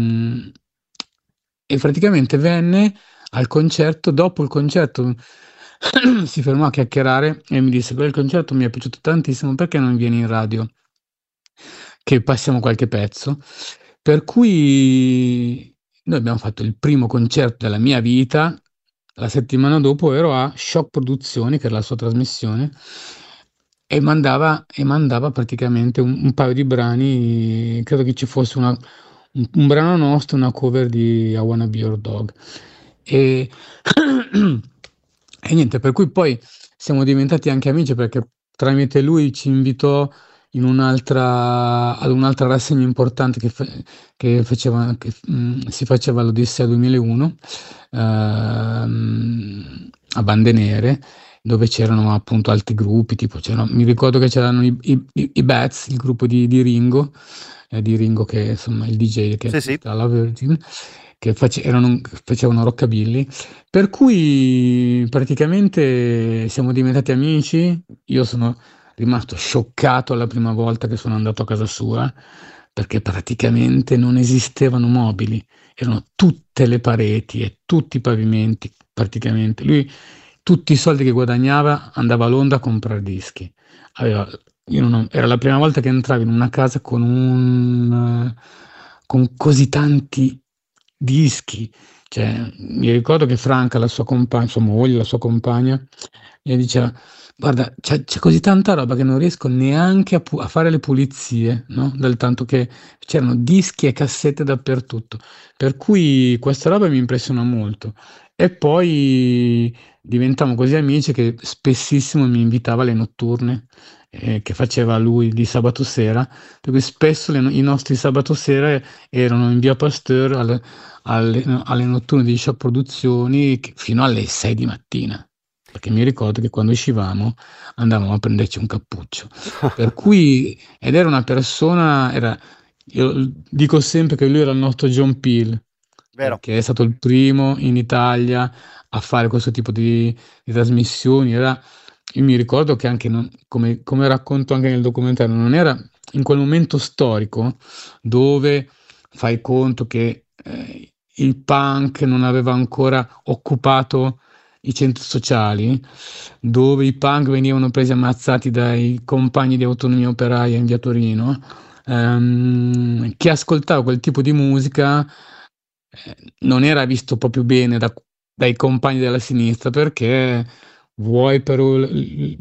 e praticamente venne al concerto, dopo il concerto si fermò a chiacchierare e mi disse: quel concerto mi è piaciuto tantissimo, perché non vieni in radio? Che passiamo qualche pezzo. Per cui noi abbiamo fatto il primo concerto della mia vita. La settimana dopo ero a Shock Produzioni, che era la sua trasmissione, e mandava, e mandava praticamente un, un paio di brani. Credo che ci fosse una, un, un brano nostro, una cover di I Wanna Be Your Dog. E, e niente, per cui poi siamo diventati anche amici, perché tramite lui ci invitò in un'altra, ad un'altra rassegna importante che, fa, che, faceva, che mh, si faceva all'Odissea duemilauno ehm, a Bande Nere, dove c'erano appunto altri gruppi, tipo c'erano, mi ricordo che c'erano i, i, i Bats, il gruppo di, di Ringo, eh, di Ringo che insomma il D J che sì, sì. alla Virgin, che face, erano, facevano rockabilly, per cui praticamente siamo diventati amici. Io sono rimasto scioccato la prima volta che sono andato a casa sua, perché praticamente non esistevano mobili, erano tutte le pareti e tutti i pavimenti praticamente. Lui tutti i soldi che guadagnava andava a Londra a comprare dischi. Aveva, io non, era la prima volta che entravo in una casa con un con così tanti dischi. Cioè, mi ricordo che Franca, la sua compagna, sua moglie, la sua compagna, gli diceva: guarda, c'è, c'è così tanta roba che non riesco neanche a, pu- a fare le pulizie, no? Dal tanto che c'erano dischi e cassette dappertutto. Per cui questa roba mi impressiona molto. E poi diventiamo così amici che spessissimo mi invitava alle notturne eh, che faceva lui di sabato sera, per cui spesso le, i nostri sabato sera erano in via Pasteur alle, alle, alle notturne di Shock Produzioni fino alle sei di mattina. Perché mi ricordo che quando uscivamo andavamo a prenderci un cappuccio. Per cui, ed era una persona, era, io dico sempre che lui era il nostro John Peel, Vero. Che è stato il primo in Italia a fare questo tipo di, di trasmissioni. Era, io mi ricordo che anche, non, come, come racconto anche nel documentario, non era in quel momento storico dove fai conto che eh, il punk non aveva ancora occupato i centri sociali, dove i punk venivano presi ammazzati dai compagni di Autonomia Operaia in via Torino, ehm, chi ascoltava quel tipo di musica eh, non era visto proprio bene da, dai compagni della sinistra, perché vuoi per eh,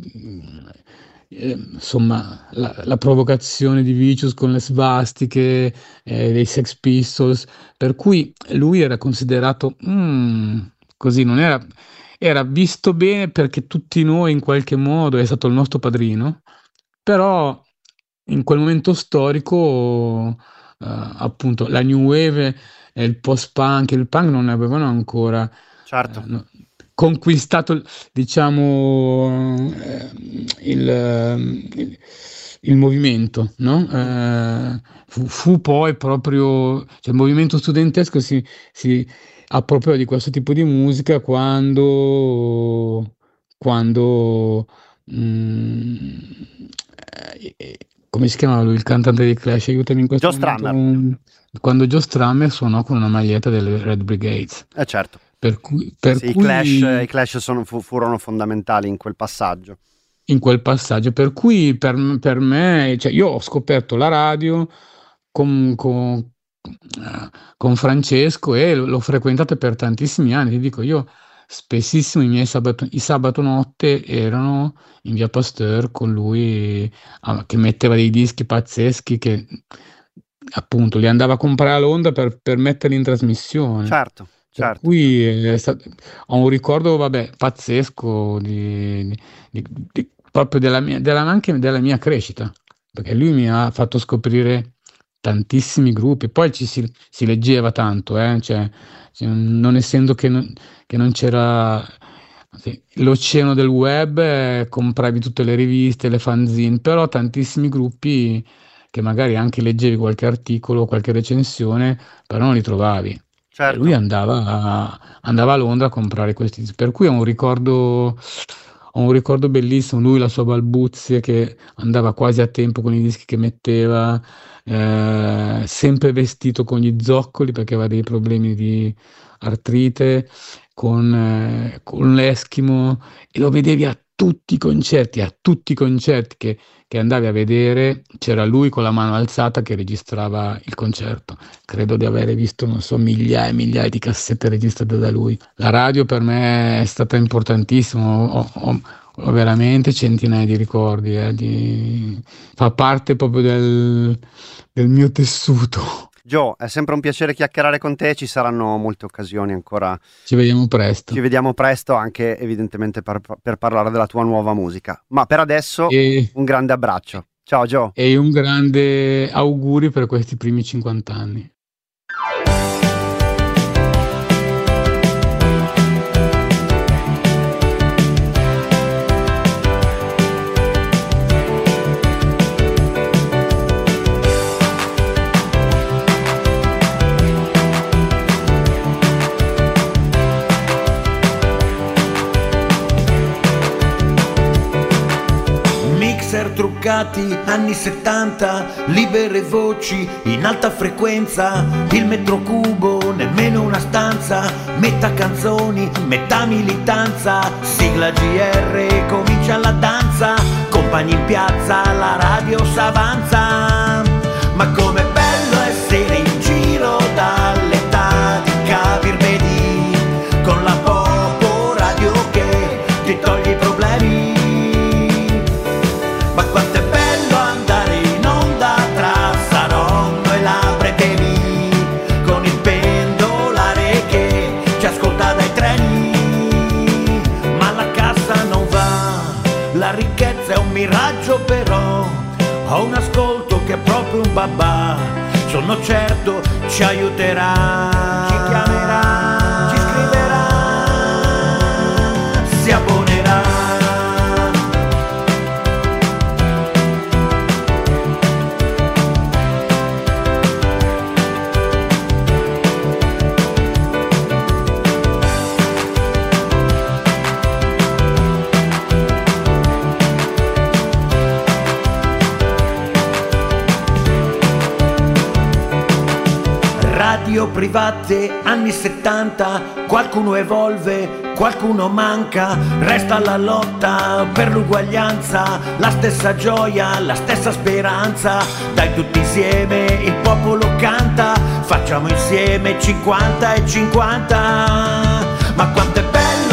insomma la, la provocazione di Vicious con le svastiche eh, dei Sex Pistols, per cui lui era considerato mm, così, non era era visto bene perché tutti noi in qualche modo è stato il nostro padrino, però in quel momento storico eh, appunto la new wave e il post-punk e il punk non avevano ancora certo. eh, no, conquistato, diciamo, eh, il, il, il movimento, no? Eh, fu, fu poi proprio, cioè il movimento studentesco si, si appropriò di questo tipo di musica quando, quando mh, eh, come si chiamava lui, il cantante dei Clash? Aiutami in questo Joe momento. Strummer. Quando Joe Strummer suonò con una maglietta delle Red Brigades. Eh certo. Per cui, per sì, cui i Clash, i Clash sono, fu, furono fondamentali in quel passaggio. In quel passaggio, per cui per, per me, cioè io ho scoperto la radio con, con, con Francesco e l'ho frequentata per tantissimi anni. Ti dico, io spessissimo i miei sabato, i sabato notte erano in via Pasteur con lui, ah, che metteva dei dischi pazzeschi che appunto li andava a comprare a Londra per, per metterli in trasmissione. Certo. Per Certo. cui è stato, ho un ricordo, vabbè, pazzesco di, di, di, proprio della mia, della, anche della mia crescita, perché lui mi ha fatto scoprire tantissimi gruppi. Poi ci si, si leggeva tanto, eh? Cioè, cioè, non essendo che non, che non c'era sì, l'oceano del web, eh, compravi tutte le riviste, le fanzine, però tantissimi gruppi che magari anche leggevi qualche articolo, qualche recensione, però non li trovavi. Certo. E lui andava a, andava a Londra a comprare questi, per cui ho un ricordo, ho un ricordo bellissimo. Lui, la sua balbuzie, che andava quasi a tempo con i dischi che metteva, eh, sempre vestito con gli zoccoli perché aveva dei problemi di artrite, con, eh, con l'Eschimo, e lo vedevi a tutti i concerti, a tutti i concerti che, che andavi a vedere, c'era lui con la mano alzata che registrava il concerto. Credo di avere visto, non so, migliaia e migliaia di cassette registrate da lui. La radio per me è stata importantissima, ho, ho, ho veramente centinaia di ricordi, eh, di... fa parte proprio del, del mio tessuto. Joe, è sempre un piacere chiacchierare con te, ci saranno molte occasioni ancora. Ci vediamo presto. Ci vediamo presto anche evidentemente per, per parlare della tua nuova musica. Ma per adesso e... un grande abbraccio. Ciao Joe. E un grande auguri per questi primi cinquanta anni. Truccati anni settanta, libere voci in alta frequenza, il metro cubo, nemmeno una stanza, metà canzoni, metà militanza, sigla G R, comincia la danza, compagni in piazza, la radio s'avanza, ma com'è bello essere in giro dall'età di Kabir Bedi, con la Popo Radio che ti toglie i problemi. Ma quanto è bello andare in onda tra Saronno e la Bretemi, con il pendolare che ci ascolta dai treni. Ma la cassa non va, la ricchezza è un miraggio, però ho un ascolto che è proprio un babà. Sono certo ci aiuterà, ci chiamerà, ci scriverà, si abbonerà. radio private anni settanta, qualcuno evolve, qualcuno manca, resta la lotta per l'uguaglianza, la stessa gioia, la stessa speranza, dai tutti insieme il popolo canta, facciamo insieme cinquanta e cinquanta, ma quanto è bello